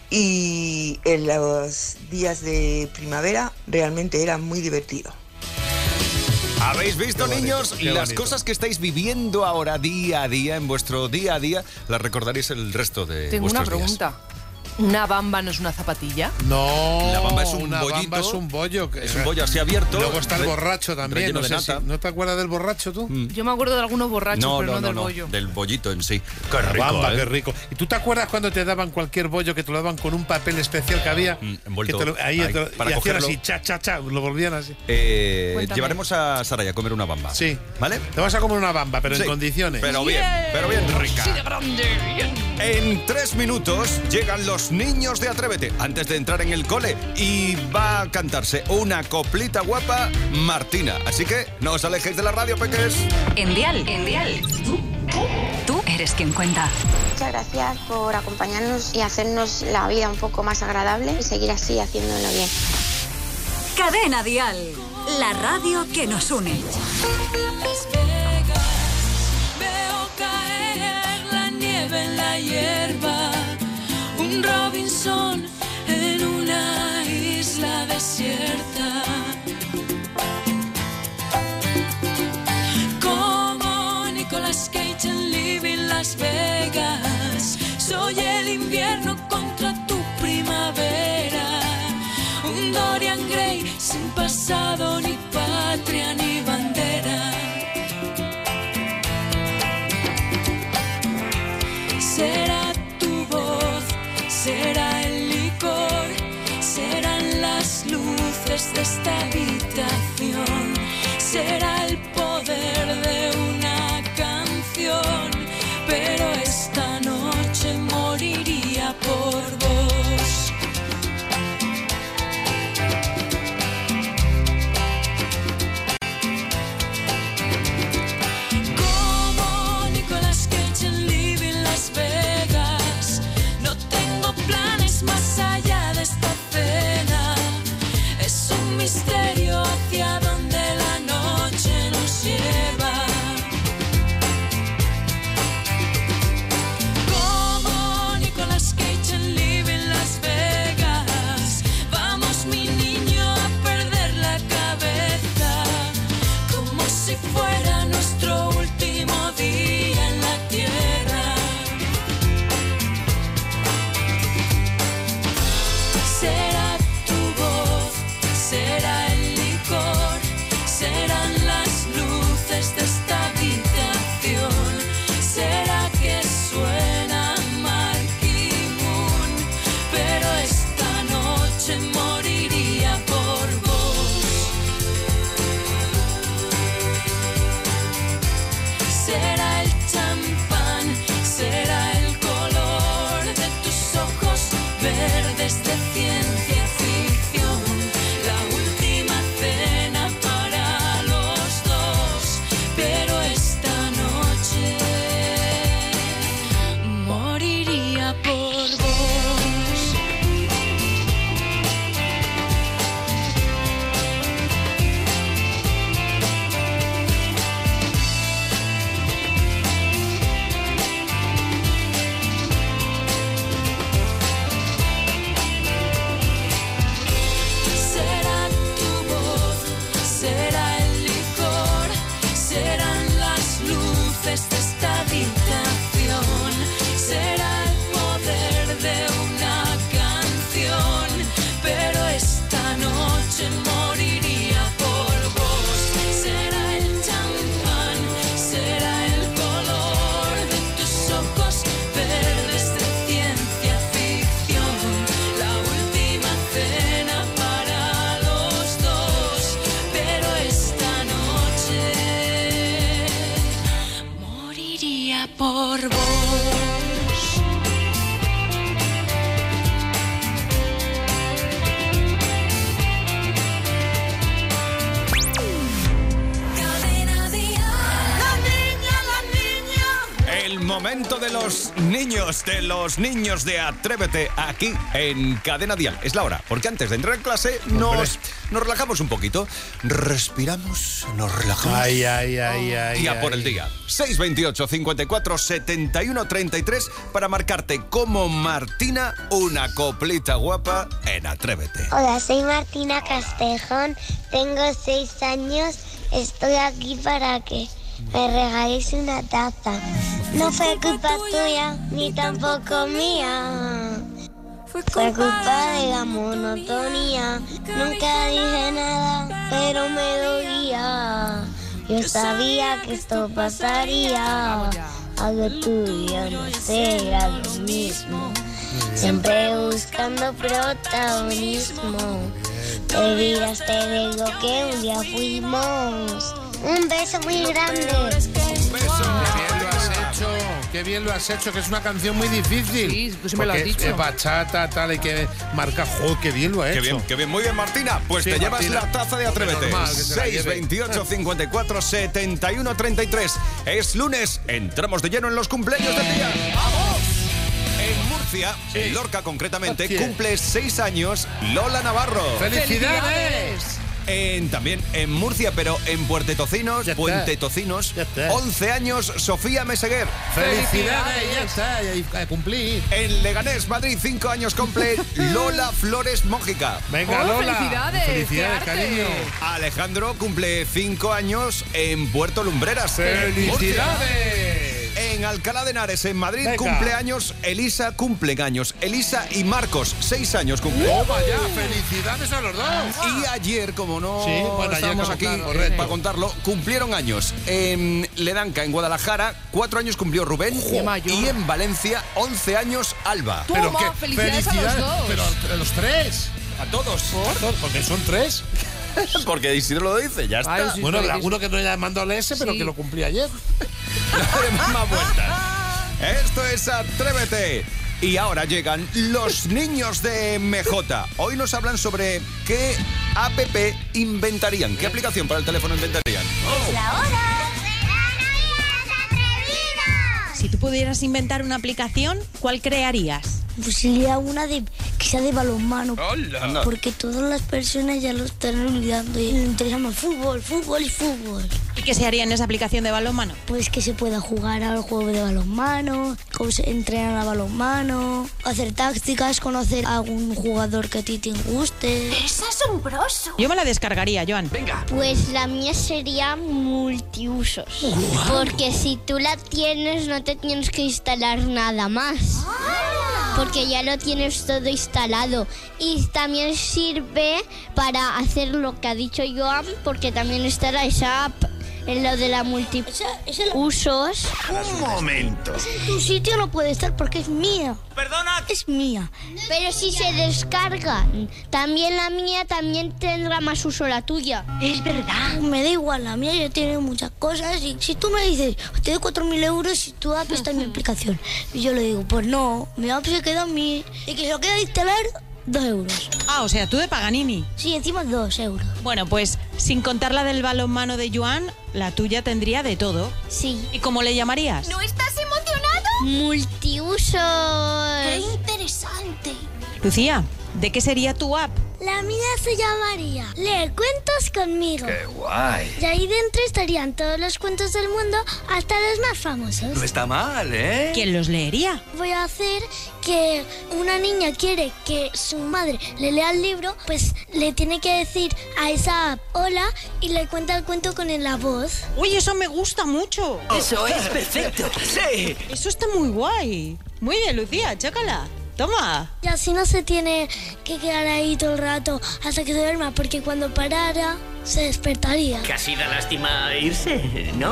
S6: Y en los días de primavera realmente era muy divertido.
S3: ¿Habéis visto,
S8: Qué bonito,
S3: niños?
S8: qué
S3: Las
S8: bonito.
S3: cosas que estáis viviendo ahora día a día, en vuestro día a día, las recordaréis el resto de
S7: Tengo una
S3: vuestros días.
S7: pregunta. ¿Una bamba no es una zapatilla?
S8: No,
S3: La bamba es un
S8: una
S3: bollito.
S8: bamba es un bollo. que-
S3: Es un bollo así abierto.
S8: Luego está el
S3: re-
S8: borracho también.
S3: relleno
S8: No,
S3: de
S8: sé si-
S3: nata.
S8: ¿No te acuerdas del borracho tú?
S7: Yo me acuerdo de algunos borrachos,
S3: No,
S7: pero
S3: no,
S7: no,
S3: no,
S7: del
S3: no,
S7: bollo.
S3: del bollito en sí. Qué
S8: La
S3: rico,
S8: bamba,
S3: ¿eh?
S8: qué rico. ¿Y tú te acuerdas cuando te daban cualquier bollo que te lo daban con un papel especial que había?
S3: Mm, envuelto.
S8: Que te lo- ahí,
S3: Ahí,
S8: te lo-
S3: para
S8: y hacían
S3: cogerlo.
S8: así, cha, cha, cha, lo volvían así.
S3: Eh,
S7: Cuéntame.
S3: llevaremos a Saraya a comer una bamba.
S8: Sí.
S3: ¿Vale?
S8: Te vas a comer una bamba, pero
S3: Sí,
S8: en condiciones.
S3: Pero bien, pero bien rica.
S7: Sí, de grande.
S3: En tres minutos llegan los niños de Atrévete antes de entrar en el cole y va a cantarse una coplita guapa Martina. Así que no os alejéis de la radio, peques.
S22: En Dial, en Dial. Tú eres quien cuenta.
S9: Muchas gracias por acompañarnos y hacernos la vida un poco más agradable y seguir así haciéndolo bien.
S18: Cadena Dial, la radio que nos une.
S4: Las Vegas, veo caer la nieve en la hierba, un Robinson en una isla desierta. Como Nicolas Cage en Living Las Vegas, soy el invierno contra tu primavera, un Dorian Gray sin pasado, ni patria, ni bandera. Será tu voz, será el licor, serán las luces
S2: por vos. Cadena Dial. La niña, la niña.
S3: El momento de los niños, de los niños de Atrévete, aquí en Cadena Dial. Es la hora, porque antes de entrar en clase nos, nos relajamos un poquito. Respiramos, nos relajamos.
S8: Ay, ay, ay, ay.
S3: Y a
S8: ay.
S3: por el día. seis veintiocho, cincuenta y cuatro, setenta y uno, treinta y tres para marcarte como Martina una coplita guapa en Atrévete.
S10: Hola, soy Martina Castejón, tengo seis años, estoy aquí para que me regaléis una taza. No fue culpa tuya, ni tampoco mía. Fue culpa de la monotonía. Nunca dije nada, pero me dolía. Yo sabía que esto pasaría. Algo tuyo no será lo mismo. Siempre buscando protagonismo. Te dirás, te digo que un día fuimos. Un beso muy grande.
S8: Un beso. Qué bien lo has hecho. Qué bien lo has hecho, que es una canción muy difícil.
S7: Sí, tú sí me lo has dicho.
S8: Es bachata, tal, hay que marcar. ¡Jo, qué bien lo ha hecho!
S3: Qué bien, qué bien. Muy bien, Martina. Pues
S8: Sí,
S3: te llevas
S8: Martina.
S3: la taza de Atrévete.
S8: Normal que se la
S3: seis
S8: lleve.
S3: veintiocho, cincuenta y cuatro, setenta y uno, treinta y tres. Es lunes. Entramos de lleno en los cumpleaños del día. ¡Vamos! En Murcia, en Lorca concretamente,
S8: Hostia.
S3: cumple seis años Lola Navarro.
S8: ¡Felicidades!
S3: En, también en Murcia, pero en Puente Tocinos,
S8: Ya está.
S3: Puente Tocinos,
S8: Ya está.
S3: once años, Sofía Meseguer.
S8: ¡Felicidades! Ya está, ya, ya cumplí.
S3: En Leganés, Madrid, cinco años cumple Lola Flores Mójica.
S8: Venga,
S7: Oh,
S8: Lola.
S7: felicidades,
S8: Felicidades,
S7: qué arte.
S8: cariño.
S3: Alejandro cumple cinco años en Puerto Lumbreras.
S8: ¡Felicidades!
S3: En Alcalá de Henares, en Madrid,
S8: Venga.
S3: cumpleaños Elisa, cumplen años. Elisa y Marcos, seis años cumplen.
S8: ¡Toma ya! ¡Felicidades a los dos!
S3: Y ayer, como no
S8: Sí, bueno, ayer
S3: estábamos
S8: como
S3: aquí
S8: claro, correcto.
S3: para contarlo, cumplieron años. En Ledanca, en Guadalajara, cuatro años cumplió Rubén.
S7: Qué mayor.
S3: Y en Valencia, once años Alba.
S7: Toma,
S8: Pero que-
S7: felicidades a los dos.
S8: Pero a los tres.
S3: A todos.
S8: A todos, porque son tres.
S3: Porque Isidro lo dice, ya está.
S7: Ay, sí.
S8: Bueno,
S7: sí,
S8: alguno que no haya mandado el S, pero
S7: Sí.
S8: que lo cumplí ayer.
S3: No haremos más vueltas. Esto es Atrévete. Y ahora llegan los niños de M J. Hoy nos hablan sobre qué app inventarían, qué aplicación para el teléfono inventarían.
S10: La hora.
S11: Si tú pudieras inventar una aplicación, ¿cuál crearías?
S10: Pues sería una de que sea de balonmano.
S3: Hola.
S10: Porque todas las personas ya lo están olvidando y les interesa más fútbol, fútbol y fútbol.
S11: ¿Y qué se haría en esa aplicación de balonmano?
S10: Pues que se pueda jugar al juego de balonmano, cómo se entrenan a balonmano, hacer tácticas, conocer a algún jugador que a ti te guste.
S2: Es asombroso.
S11: Yo me la descargaría, Joan.
S17: Venga.
S10: Pues la mía sería multiusos. Porque si tú la tienes no te tienes que instalar nada más. Porque ya lo tienes todo instalado. Y también sirve para hacer lo que ha dicho Joan, porque también estará esa app en lo de la multiusos.
S15: Un momento.
S10: En tu sitio no puede estar porque es mía.
S15: Perdona.
S10: Es mía. Pero si se descargan, también la mía también tendrá más uso la tuya.
S2: Es verdad.
S10: Me da igual, la mía ya tiene muchas cosas. Y si tú me dices, te doy cuatro mil euros y tu app está en mi aplicación. Y yo le digo, pues no, mi app se queda en mi... Y que se lo queda de instalar, dos euros.
S11: Ah, o sea, tú de Paganini.
S10: Sí, encima dos euros.
S11: Bueno, pues sin contar la del balonmano de Joan, la tuya tendría de todo.
S10: Sí.
S11: ¿Y cómo le llamarías?
S2: ¿No estás emocionado?
S10: Multiusos.
S2: ¡Qué interesante!
S11: Lucía, ¿de qué sería tu app?
S10: La mía se llamaría Leer cuentos conmigo.
S17: ¡Qué guay!
S10: Y ahí dentro estarían todos los cuentos del mundo, hasta los más famosos.
S17: No está mal, ¿eh?
S11: ¿Quién los leería?
S10: Voy a hacer que una niña quiere que su madre le lea el libro, pues le tiene que decir a esa app hola y le cuenta el cuento con la voz.
S11: Uy, eso me gusta mucho.
S15: Eso es perfecto. Sí.
S11: Eso está muy guay. Muy bien, Lucía, chócala. Toma.
S10: Y así no se tiene que quedar ahí todo el rato hasta que se duerma, porque cuando parara se despertaría.
S15: Casi da lástima irse, ¿no?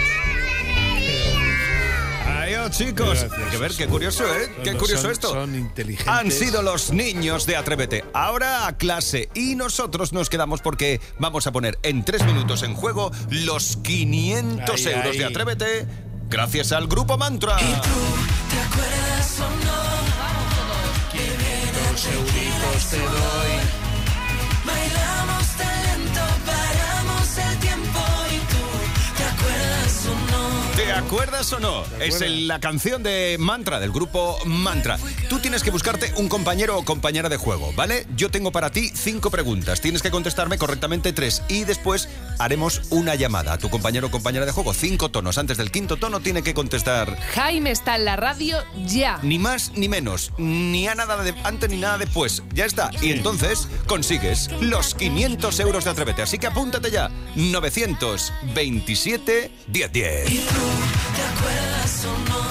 S3: Adiós, chicos.
S8: Gracias.
S3: Que ver, qué curioso, ¿eh? Qué
S8: Son-
S3: curioso
S8: son-
S3: esto.
S8: Son inteligentes.
S3: Han sido los niños de Atrévete. Ahora a clase. Y nosotros nos quedamos porque vamos a poner en tres minutos en juego los quinientos
S8: Ay,
S3: euros
S8: ay.
S3: de Atrévete gracias al Grupo Mantra.
S4: ¿Y tú te acuerdas o no?
S8: quinientos euritos te doy.
S4: Bailamos tan lento, paramos el tiempo. ¿Y tú te acuerdas o no?
S3: ¿Te acuerdas o no? Es el- la canción de Mantra, del grupo Mantra. Tú tienes que buscarte un compañero o compañera de juego, ¿vale? Yo tengo para ti cinco preguntas. Tienes que contestarme correctamente tres. Y después haremos una llamada a tu compañero o compañera de juego. Cinco tonos. Antes del quinto tono tiene que contestar
S7: Jaime está en la radio ya.
S3: ni más ni menos. Ni a nada de antes ni nada después. Ya está. Y entonces consigues los quinientos euros de Atrévete. Así que apúntate ya. novecientos veintisiete, diez diez.
S4: ¿Te acuerdas o no?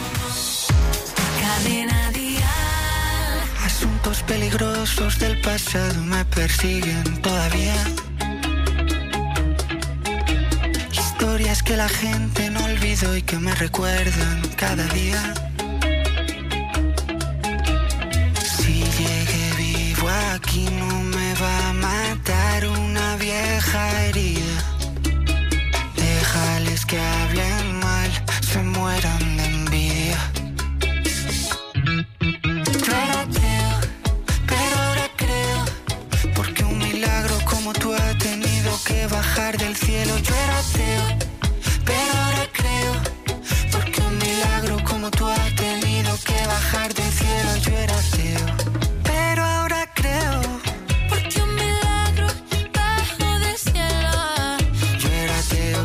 S4: Cadena Dial.
S12: Asuntos peligrosos del pasado me persiguen todavía. Historias que la gente no olvidó y que me recuerdan cada día. Si llegué vivo aquí no me va a matar una vieja herida. Déjales que hablen mal, se mueran de envidia. Yo era ateo, pero ahora creo, porque un milagro como tú ha tenido que bajar del cielo. Yo era ateo, pero ahora creo, porque un milagro como tú ha tenido que bajar del cielo. Yo era ateo, pero ahora creo,
S2: Porque un milagro bajo del cielo.
S12: yo era ateo.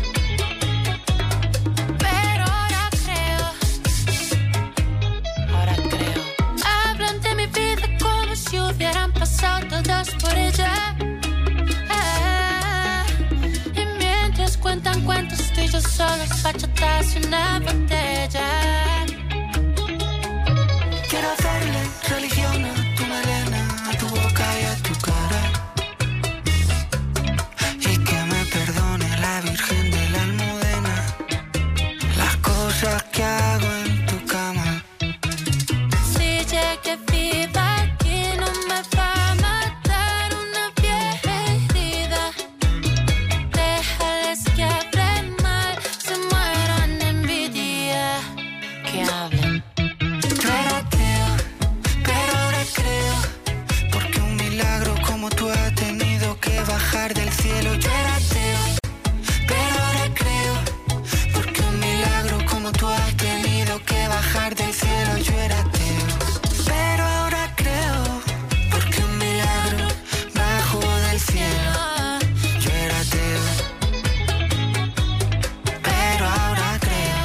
S2: Pero ahora creo. Ahora creo. Hablan de mi vida como si hubieran pasado todas por ella. Ah, y mientras cuentan cuentos, tú y yo solos, bachatas y una botella.
S12: Quiero hacerle religión a tu melena, a tu boca y a tu cara. Y que me perdone la Virgen de la Almudena las cosas que hago en tu cama.
S2: Si llegué viva aquí no me va a matar una vieja herida. Déjales que hablen mal, se mueran de envidia. Que hablen.
S12: Yo era ateo, pero ahora creo, porque un milagro como tú ha tenido que bajar del cielo. Yo era ateo, pero ahora creo, porque un milagro como tú has tenido que bajar del cielo. Yo era ateo, pero ahora creo, porque un milagro bajo del cielo. Yo era ateo, pero ahora creo.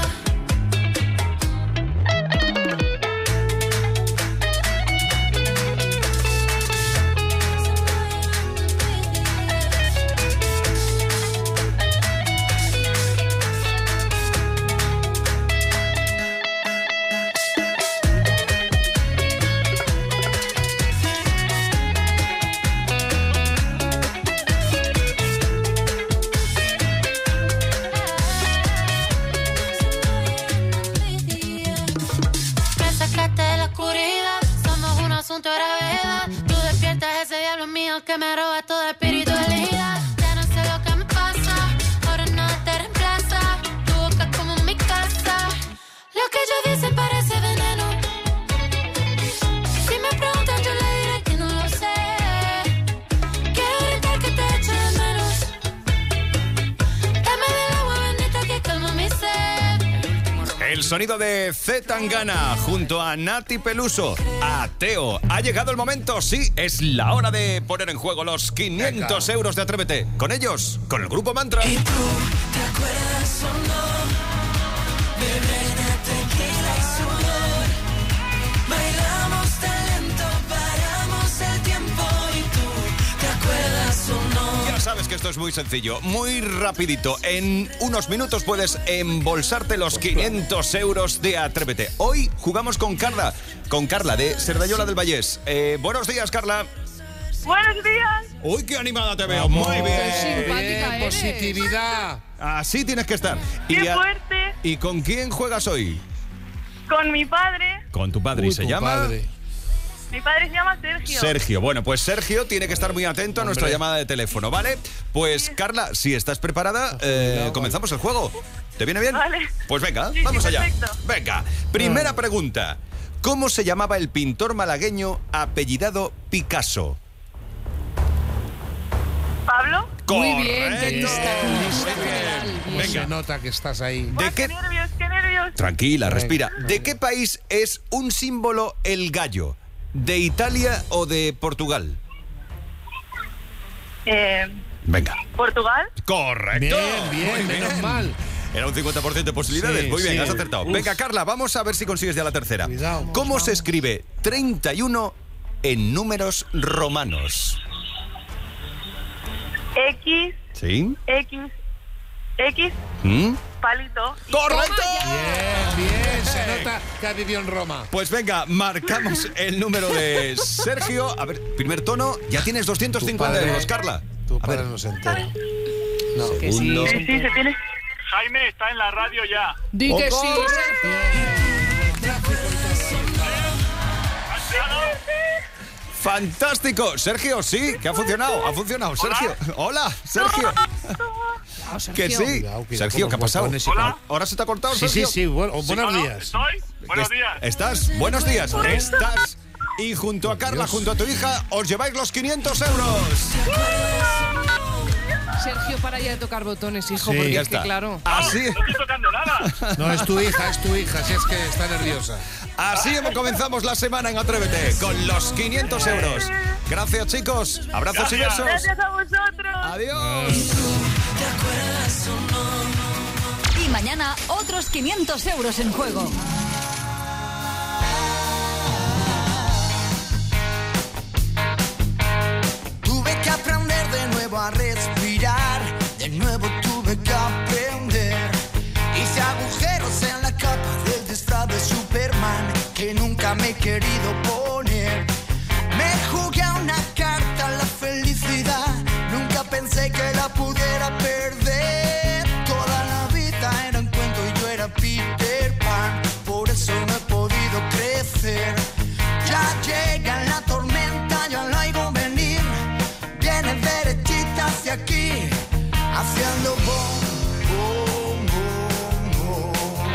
S2: Me sacaste de la oscuridad, somos un asunto de gravedad. Tú despiertas ese diablo mío que me roba toda espiritualidad. Ya no sé lo que me pasa, ahora nada te reemplaza. Tu boca es como mi casa, lo que ellos dicen parece veneno. Si me preguntan yo le diré que no lo sé. Quiero gritar que te echo de menos. Dame del agua bendita que calma mi sed.
S3: El sonido de Z Tangana junto a Nati Peluso. Ateo. Ha llegado el momento, sí, es la hora de poner en juego los quinientos euros de Atrévete. Con ellos, con el Grupo Mantra.
S4: ¿Te acuerdas o no? Bebé de tequila y sudor. Bailamos tan lento, paramos el tiempo. ¿Y tú te acuerdas o no?
S3: Ya sabes que esto es muy sencillo, muy rapidito. En unos minutos puedes embolsarte los quinientos euros de Atrévete. Hoy jugamos con Carla, con Carla de Cerdañola del Vallés. Eh, buenos días, Carla.
S13: Buenos días.
S3: Uy, qué animada te veo. Muy bien.
S13: Qué simpática
S8: Bien,
S13: eres.
S8: positividad.
S3: Así tienes que estar.
S13: Qué
S3: a-
S13: fuerte.
S3: ¿Y con quién juegas hoy?
S13: Con mi padre.
S3: Con tu padre.
S8: Uy,
S3: ¿Y se
S8: tu
S3: llama?
S8: padre.
S13: Mi padre se llama Sergio.
S3: Sergio. Bueno, pues Sergio tiene que estar muy atento a nuestra
S8: Hombre.
S3: llamada de teléfono, ¿vale? Pues Carla, si estás preparada, eh, comenzamos el juego. ¿Te viene bien?
S13: Vale.
S3: Pues venga,
S13: Sí, sí,
S3: vamos allá.
S13: perfecto.
S3: Venga, primera pregunta. ¿Cómo se llamaba el pintor malagueño apellidado Picasso?
S13: ¿Pablo?
S7: Muy bien,
S3: Correcto.
S7: qué lista.
S3: Venga.
S8: Se nota que estás ahí.
S3: ¿De
S13: ¡Qué
S3: qué?
S13: nervios, qué nervios!
S3: Tranquila, respira. ¿De qué país es un símbolo el gallo? ¿De Italia o de Portugal?
S13: Eh,
S3: Venga.
S13: ¿Portugal?
S3: Correcto.
S8: Bien, bien,
S3: Muy
S8: menos mal.
S3: Era un cincuenta por ciento de posibilidades.
S8: Sí,
S3: Muy bien,
S8: sí.
S3: has acertado.
S8: Uf.
S3: Venga, Carla, vamos a ver si consigues ya la tercera.
S8: Cuidado.
S3: ¿Cómo se escribe treinta y uno en números romanos?
S13: X,
S3: ¿Sí?
S13: X, X,
S3: ¿Mm?
S13: palito. y-
S3: ¡Correcto!
S8: Bien, bien. Se nota que ha vivido en Roma.
S3: Pues venga, marcamos el número de Sergio. A ver, primer tono, ya tienes doscientos cincuenta
S8: Tu padre-
S3: euros, Carla.
S8: Tu
S3: A
S8: padre
S3: ver,
S8: no se entera. No.
S7: Que sí.
S3: Segundo.
S13: Sí, sí, se tiene.
S14: Jaime está en la radio ya.
S7: Di que
S3: ¡Ojo!
S7: sí.
S3: ¡Fantástico! Sergio, sí, que ha funcionado, ha funcionado. Sergio, hola, Sergio. Que sí.
S8: Cuidado, cuidado
S3: Sergio,
S8: con
S3: ¿qué ha
S8: los
S3: pasado?
S8: botones y
S3: Hola.
S8: con-
S3: ¿Ahora se te ha cortado,
S8: Sí, sí,
S3: Sergio?
S8: sí. Bueno, buenos
S14: Hola,
S8: días.
S14: ¿Estoy? Buenos
S3: Es-
S14: días.
S3: ¿Estás? Buenos días. Estás. Y junto a Carla,
S8: Dios.
S3: junto a tu hija, os lleváis los quinientos euros.
S7: Sergio, para ya de tocar botones, hijo,
S8: Sí,
S7: porque
S3: ya
S7: es que
S3: está.
S7: claro.
S3: Así,
S14: No estoy tocando nada.
S8: No, es tu hija, es tu hija. Si es que está nerviosa.
S3: así comenzamos la semana en Atrévete, con los quinientos euros. Gracias, chicos. Abrazos y
S14: Gracias.
S3: besos.
S13: Gracias a vosotros.
S3: Adiós.
S22: Y mañana otros quinientos euros en juego.
S4: Tuve que aprender de nuevo a respirar, de nuevo tuve que aprender. Hice agujeros en la capa del disfraz de Superman que nunca me he querido poner. Me jugué a una carta a la felicidad, nunca pensé que la pudiera perder. Toda la vida era un cuento y yo era Peter Pan, por eso no he podido crecer. Ya llega la tormenta, ya la oigo venir, viene derechita hacia aquí, haciendo bom, bom, bom, bom.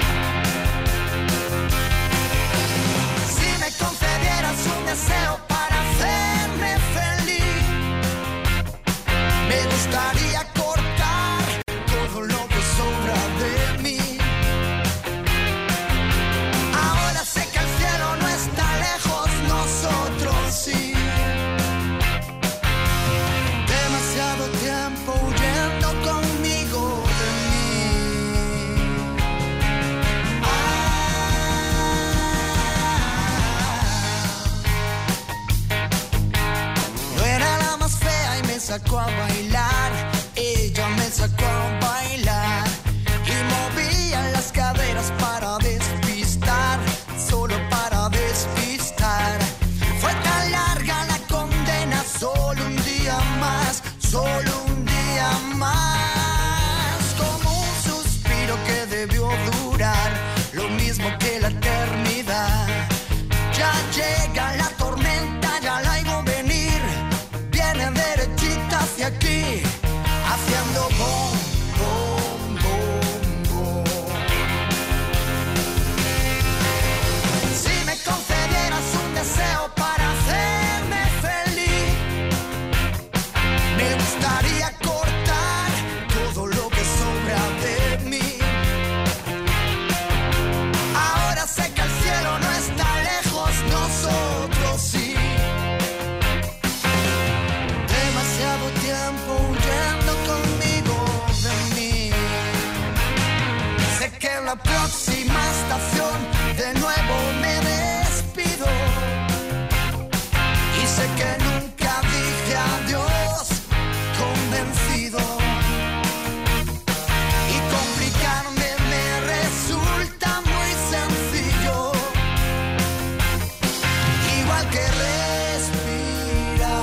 S4: Si me concedieras un deseo para hacerme feliz, me gustaría cortar todo lo que sobra de mí. Ahora sé que el cielo no está lejos, nosotros sí. Demasiado tiempo huyendo conmigo de mí. Ah. No era la más fea y me sacó a bailar. Ella me sacó a bailar y movía las caderas para despistar, solo para despistar. Fue tan larga la condena, solo un día más, solo un día más. Como un suspiro que debió durar lo mismo que la eternidad. Ya llega la tormenta, ya la oigo venir, viene derechita hacia aquí, haciendo bom, bom, bom, bom. Si me concedieras un deseo para hacerme feliz, me gustaría cortar todo lo que sobra de mí. Ahora sé que el cielo no está lejos, nosotros sí. Demasiado tiempo huyendo conmigo de mí. Sé que en la próxima estación de nuevo me despido. Y sé que nunca dije adiós convencido. Y complicarme me resulta muy sencillo. Igual que respirar.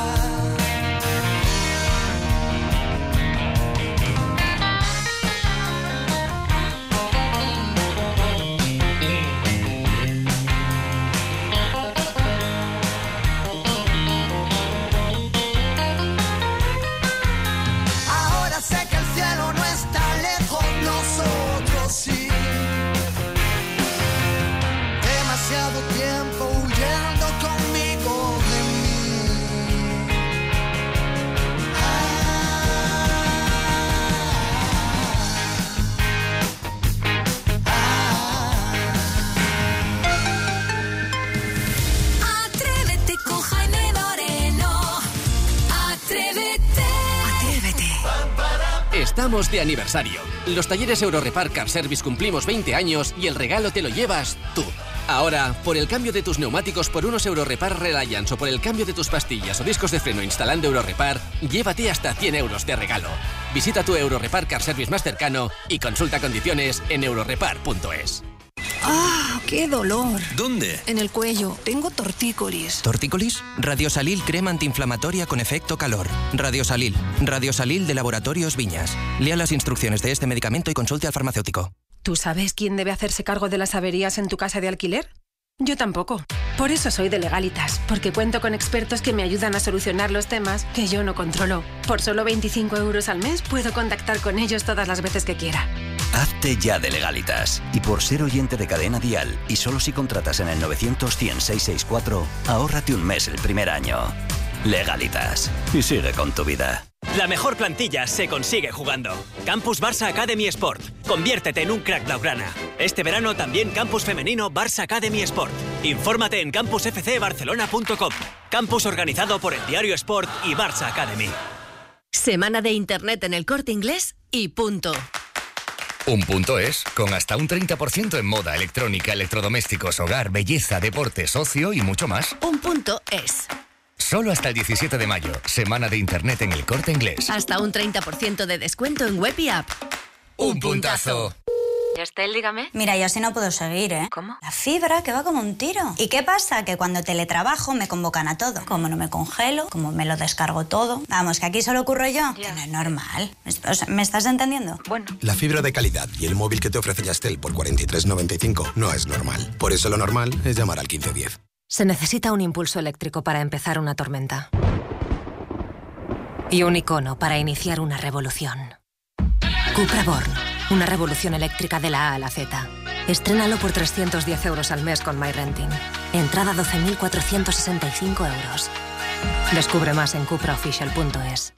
S16: Estamos de aniversario. Los talleres Eurorepar Car Service cumplimos veinte años y el regalo te lo llevas tú. Ahora, por el cambio de tus neumáticos por unos Eurorepar Reliance o por el cambio de tus pastillas o discos de freno instalando Eurorepar, llévate hasta cien euros de regalo. Visita tu Eurorepar Car Service más cercano y consulta condiciones en eurorepar punto es.
S19: ¡Ah, qué dolor!
S20: ¿Dónde?
S19: En el cuello. Tengo tortícolis.
S20: ¿Tortícolis? Radiosalil crema antiinflamatoria con efecto calor. Radiosalil. Radiosalil de Laboratorios Viñas. Lea las instrucciones de este medicamento y consulte al farmacéutico.
S19: ¿Tú sabes quién debe hacerse cargo de las averías en tu casa de alquiler? Yo tampoco. Por eso soy de Legalitas, porque cuento con expertos que me ayudan a solucionar los temas que yo no controlo. Por solo veinticinco euros al mes puedo contactar con ellos todas las veces que quiera.
S24: Hazte ya de Legalitas. Y por ser oyente de Cadena Dial, y solo si contratas en el novecientos cien seiscientos sesenta y cuatro, ahórrate un mes el primer año. Legalitas. Y sigue con tu vida.
S25: La mejor plantilla se consigue jugando. Campus Barça Academy Sport. Conviértete en un crack blaugrana. Este verano también Campus Femenino Barça Academy Sport. Infórmate en campus f c barcelona punto com. Campus organizado por el Diario Sport y Barça Academy.
S26: Semana de Internet en el Corte Inglés y punto.
S17: Un punto es, con hasta un treinta por ciento en moda, electrónica, electrodomésticos, hogar, belleza, deportes, ocio y mucho más.
S26: Un punto es.
S17: Solo hasta el diecisiete de mayo, semana de Internet en el Corte Inglés.
S26: Hasta un treinta por ciento de descuento en web y app.
S17: ¡Un puntazo!
S27: Estel, dígame.
S28: Mira, yo así no puedo seguir, ¿eh?
S27: ¿Cómo?
S28: La fibra que va como un tiro. ¿Y qué pasa? Que cuando teletrabajo me convocan a todo. Como no me congelo, como me lo descargo todo. Vamos, que aquí solo ocurro yo. Que no es normal. O sea, ¿me estás entendiendo?
S27: Bueno.
S29: La fibra de calidad y el móvil que te ofrece Yastel por cuarenta y tres noventa y cinco no es normal. Por eso lo normal es llamar al quince diez.
S30: Se necesita un impulso eléctrico para empezar una tormenta. Y un icono para iniciar una revolución. Cupra Born. Una revolución eléctrica de la A a la Z. Estrénalo por trescientos diez euros al mes con MyRenting. Entrada doce mil cuatrocientos sesenta y cinco euros. Descubre más en cupra oficial punto es.